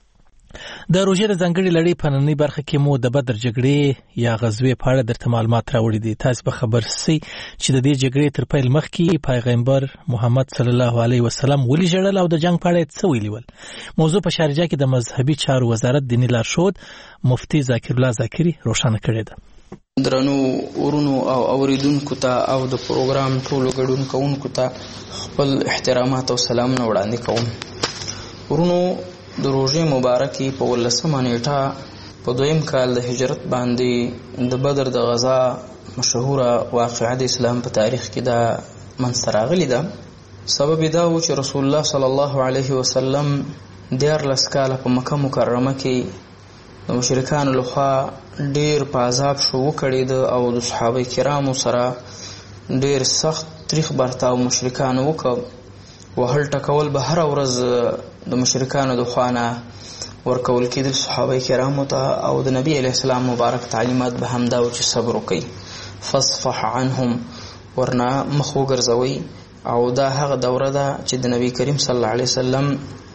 د روژې د ځانګړي لړۍ په نننۍ برخه کې مو د بدر جګړې یا غزوې په اړه درته معلومات راوړي دي. تاسو به خبر سئ چې د دې جګړې تر پیل مخکې پیغمبر محمد صلی الله علیه وسلم ولې ژړل او د جنگ په اړه څه ویلي ول. موضوع په شارجه کې د مذهبي چارو وزارت دیني لارښود مفتي ذاکر الله ذاکري روښانه کړې ده. درنو ورونو او اوریدونکو ته او د پروګرام ټولو ګډون کوونکو ته خپل احترامات او سلامونه وړاندې کوم. ورونو د روژې مبارکې په ولسمه نیټه په دویم کال د هجرت باندې د بدر د غزا مشهوره واقعه د اسلام په تاریخ کې دا منځته راغلې ده. سبب دا و چې رسول الله صلی الله علیه وسلم دیارلس کاله په مکه مکرمه کې د مشرکانو لخوا ډیر په عذاب شو وکړېده او د صحابه کرامو سره ډیر سخت تریخ برتاو مشرکانو وکړ. وهل ټکول به هر ورځ د مشرکانو د خوانه ورکول کېدل صحابه کرامو ته او د نبی علیه السلام مبارک تعلیمات به همدا و چې صبر وکړئ فاصفح عنهم ورنه مخ وګرځوئ. او دا هغه دوره ده چې د نبی کریم صلی الله علیه وسلم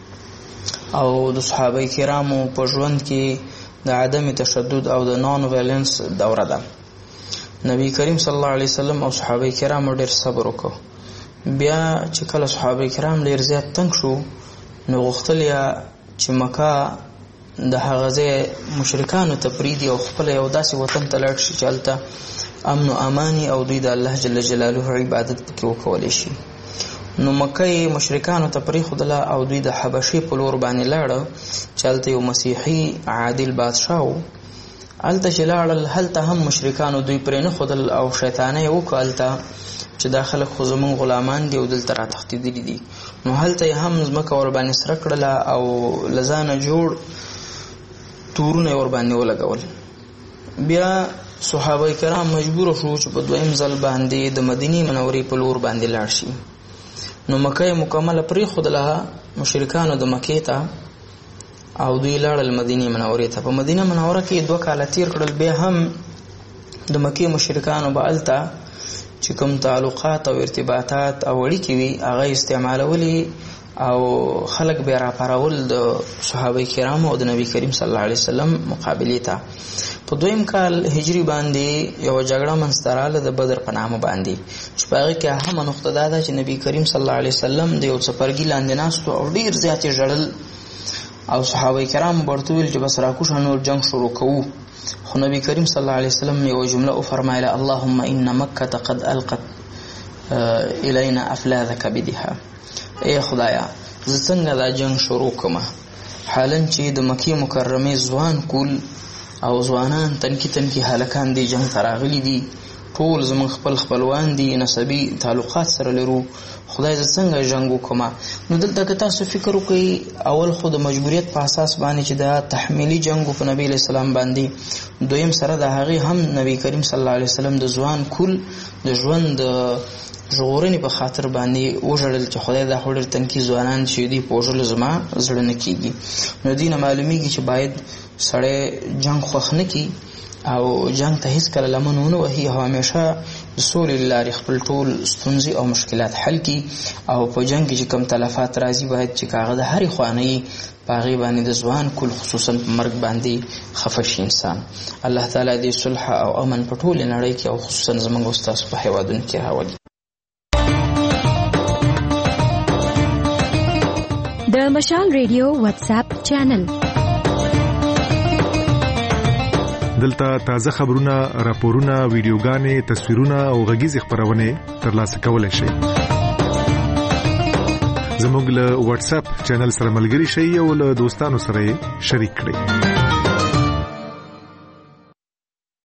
او د صحابه کرامو په ژوند کې د عدم تشدد او د نان ویلنس دوره ده. نبی کریم صلی الله علیه وسلم او صحابه کرامو ډیر صبر وکړ. بیا چې کله صحابه کرام ډیر زیات تنگ شو نو غوښتل یا چې مکه د هغه ځای مشرکانو ته پرېږدي او خپل یو داسې وطن ته لاړ شي چې هلته امن و اماني او دوی د الله جل جلاله عبادت پکې وکولی شي. نو مکه یې مشرکانو ته پرېښودله او دوی د حبشې په لور باندې لاړه چې هلته یو مسیحي عادل بادشاه و. هلته چې لاړل هلته هم مشرکانو دوی پرې نه ښودل او شیطانه یې وکړه هلته چې دا خلک خو زمونږ غلامان دي او دلته را تښتېدلي دي. نو هلته یې هم ځمکه ورباندې سره کړله او له ځانه جوړ تورونه یې ورباندې ولګول. بیا صحابه کرام مجبور شو چې په دویم ځل باندې د مدینې منورې په لور باندې لاړ شي. نو مکه یې مکمله پرېښودله مشرکانو د مکې ته او دوی لاړل مدینې منورې ته. په مدینه منوره کې دوه کاله تیر کړل. بیا هم د مکې مشرکانو به هلته چې کوم تعلقات او ارتباطات او اړیکې وي هغه استعمالولي او خلک بیا راپارول د صحابه کرامو او د نبی کریم صلی الله علیه وسلم مقابلې ته. په دویم کال هجری باندې یو جګړه منځته راغله د بدر په نامه باندې چې په هغې کې اهمه نقطه دا ده چې نبی کریم صلی الله علیه وسلم د یو څپرګي لاندې ناست او ډېر زیات یې ژړل او صحابه کرامو به ورته ویل چې بس راکوشه نور جنګ شروع کوو. خو نبی کریم صلی الله علیه وسلم یو جمله وفرمایله اللهم ان مکة قد القت الینا افلاذ کبدها. ای خدایا زه څنګه دا جنگ شروع کړم. حالن چې د مکې مکرمه ځوان کول او ځوانان تنکی تنکی هلکان دی جنگ تراغلی دي، ټول زمون خپل خپلوان دي، نسبی تعلقات سره لرو، خدای زه څنګه جنگ وکم. نو دلته که تاسو فکر وکړئ اول خو د مجبوریت په اساس باندې چې دا تحمیلی جنگ په نبی علیہ السلام باندې، دویم سره د هغه هم نبی کریم صلی الله علیه وسلم د ځوان کول د ژوند ژغورنې په خاطر باندې وژړل چې خدای دا هوډر تنکی ځوانان چې دی پوجل زما زړه نه کیږي. نو دینه معلومیږي چې باید سړی جنگ خوښ نه کی او جنگ ته هیڅ کله لمن ونه وهي، همیشه د سولې لارې خپل ټول ستونزې او مشکلات حل کی، او په جنگ کې چې کم تلفات راځي باید چې کاغه د هرې خوانې باغی باندې د ځوان کل خصوصا په مرګ باندې خفه شي انسان. الله تعالی دې صلح او امن په ټول نړۍ کې او خصوصا زموږ استاد په هیوادونو کې راولي. د مشال ریډیو واتس اپ چینل دلته تازه خبرونه، راپورونه، ویډیوګانې، تصویرونه او غږیز خبرونه ترلاسه کولای شئ. زموږ له واتس اپ چینل سره ملګري شئ او له دوستانو سره شریک کړئ.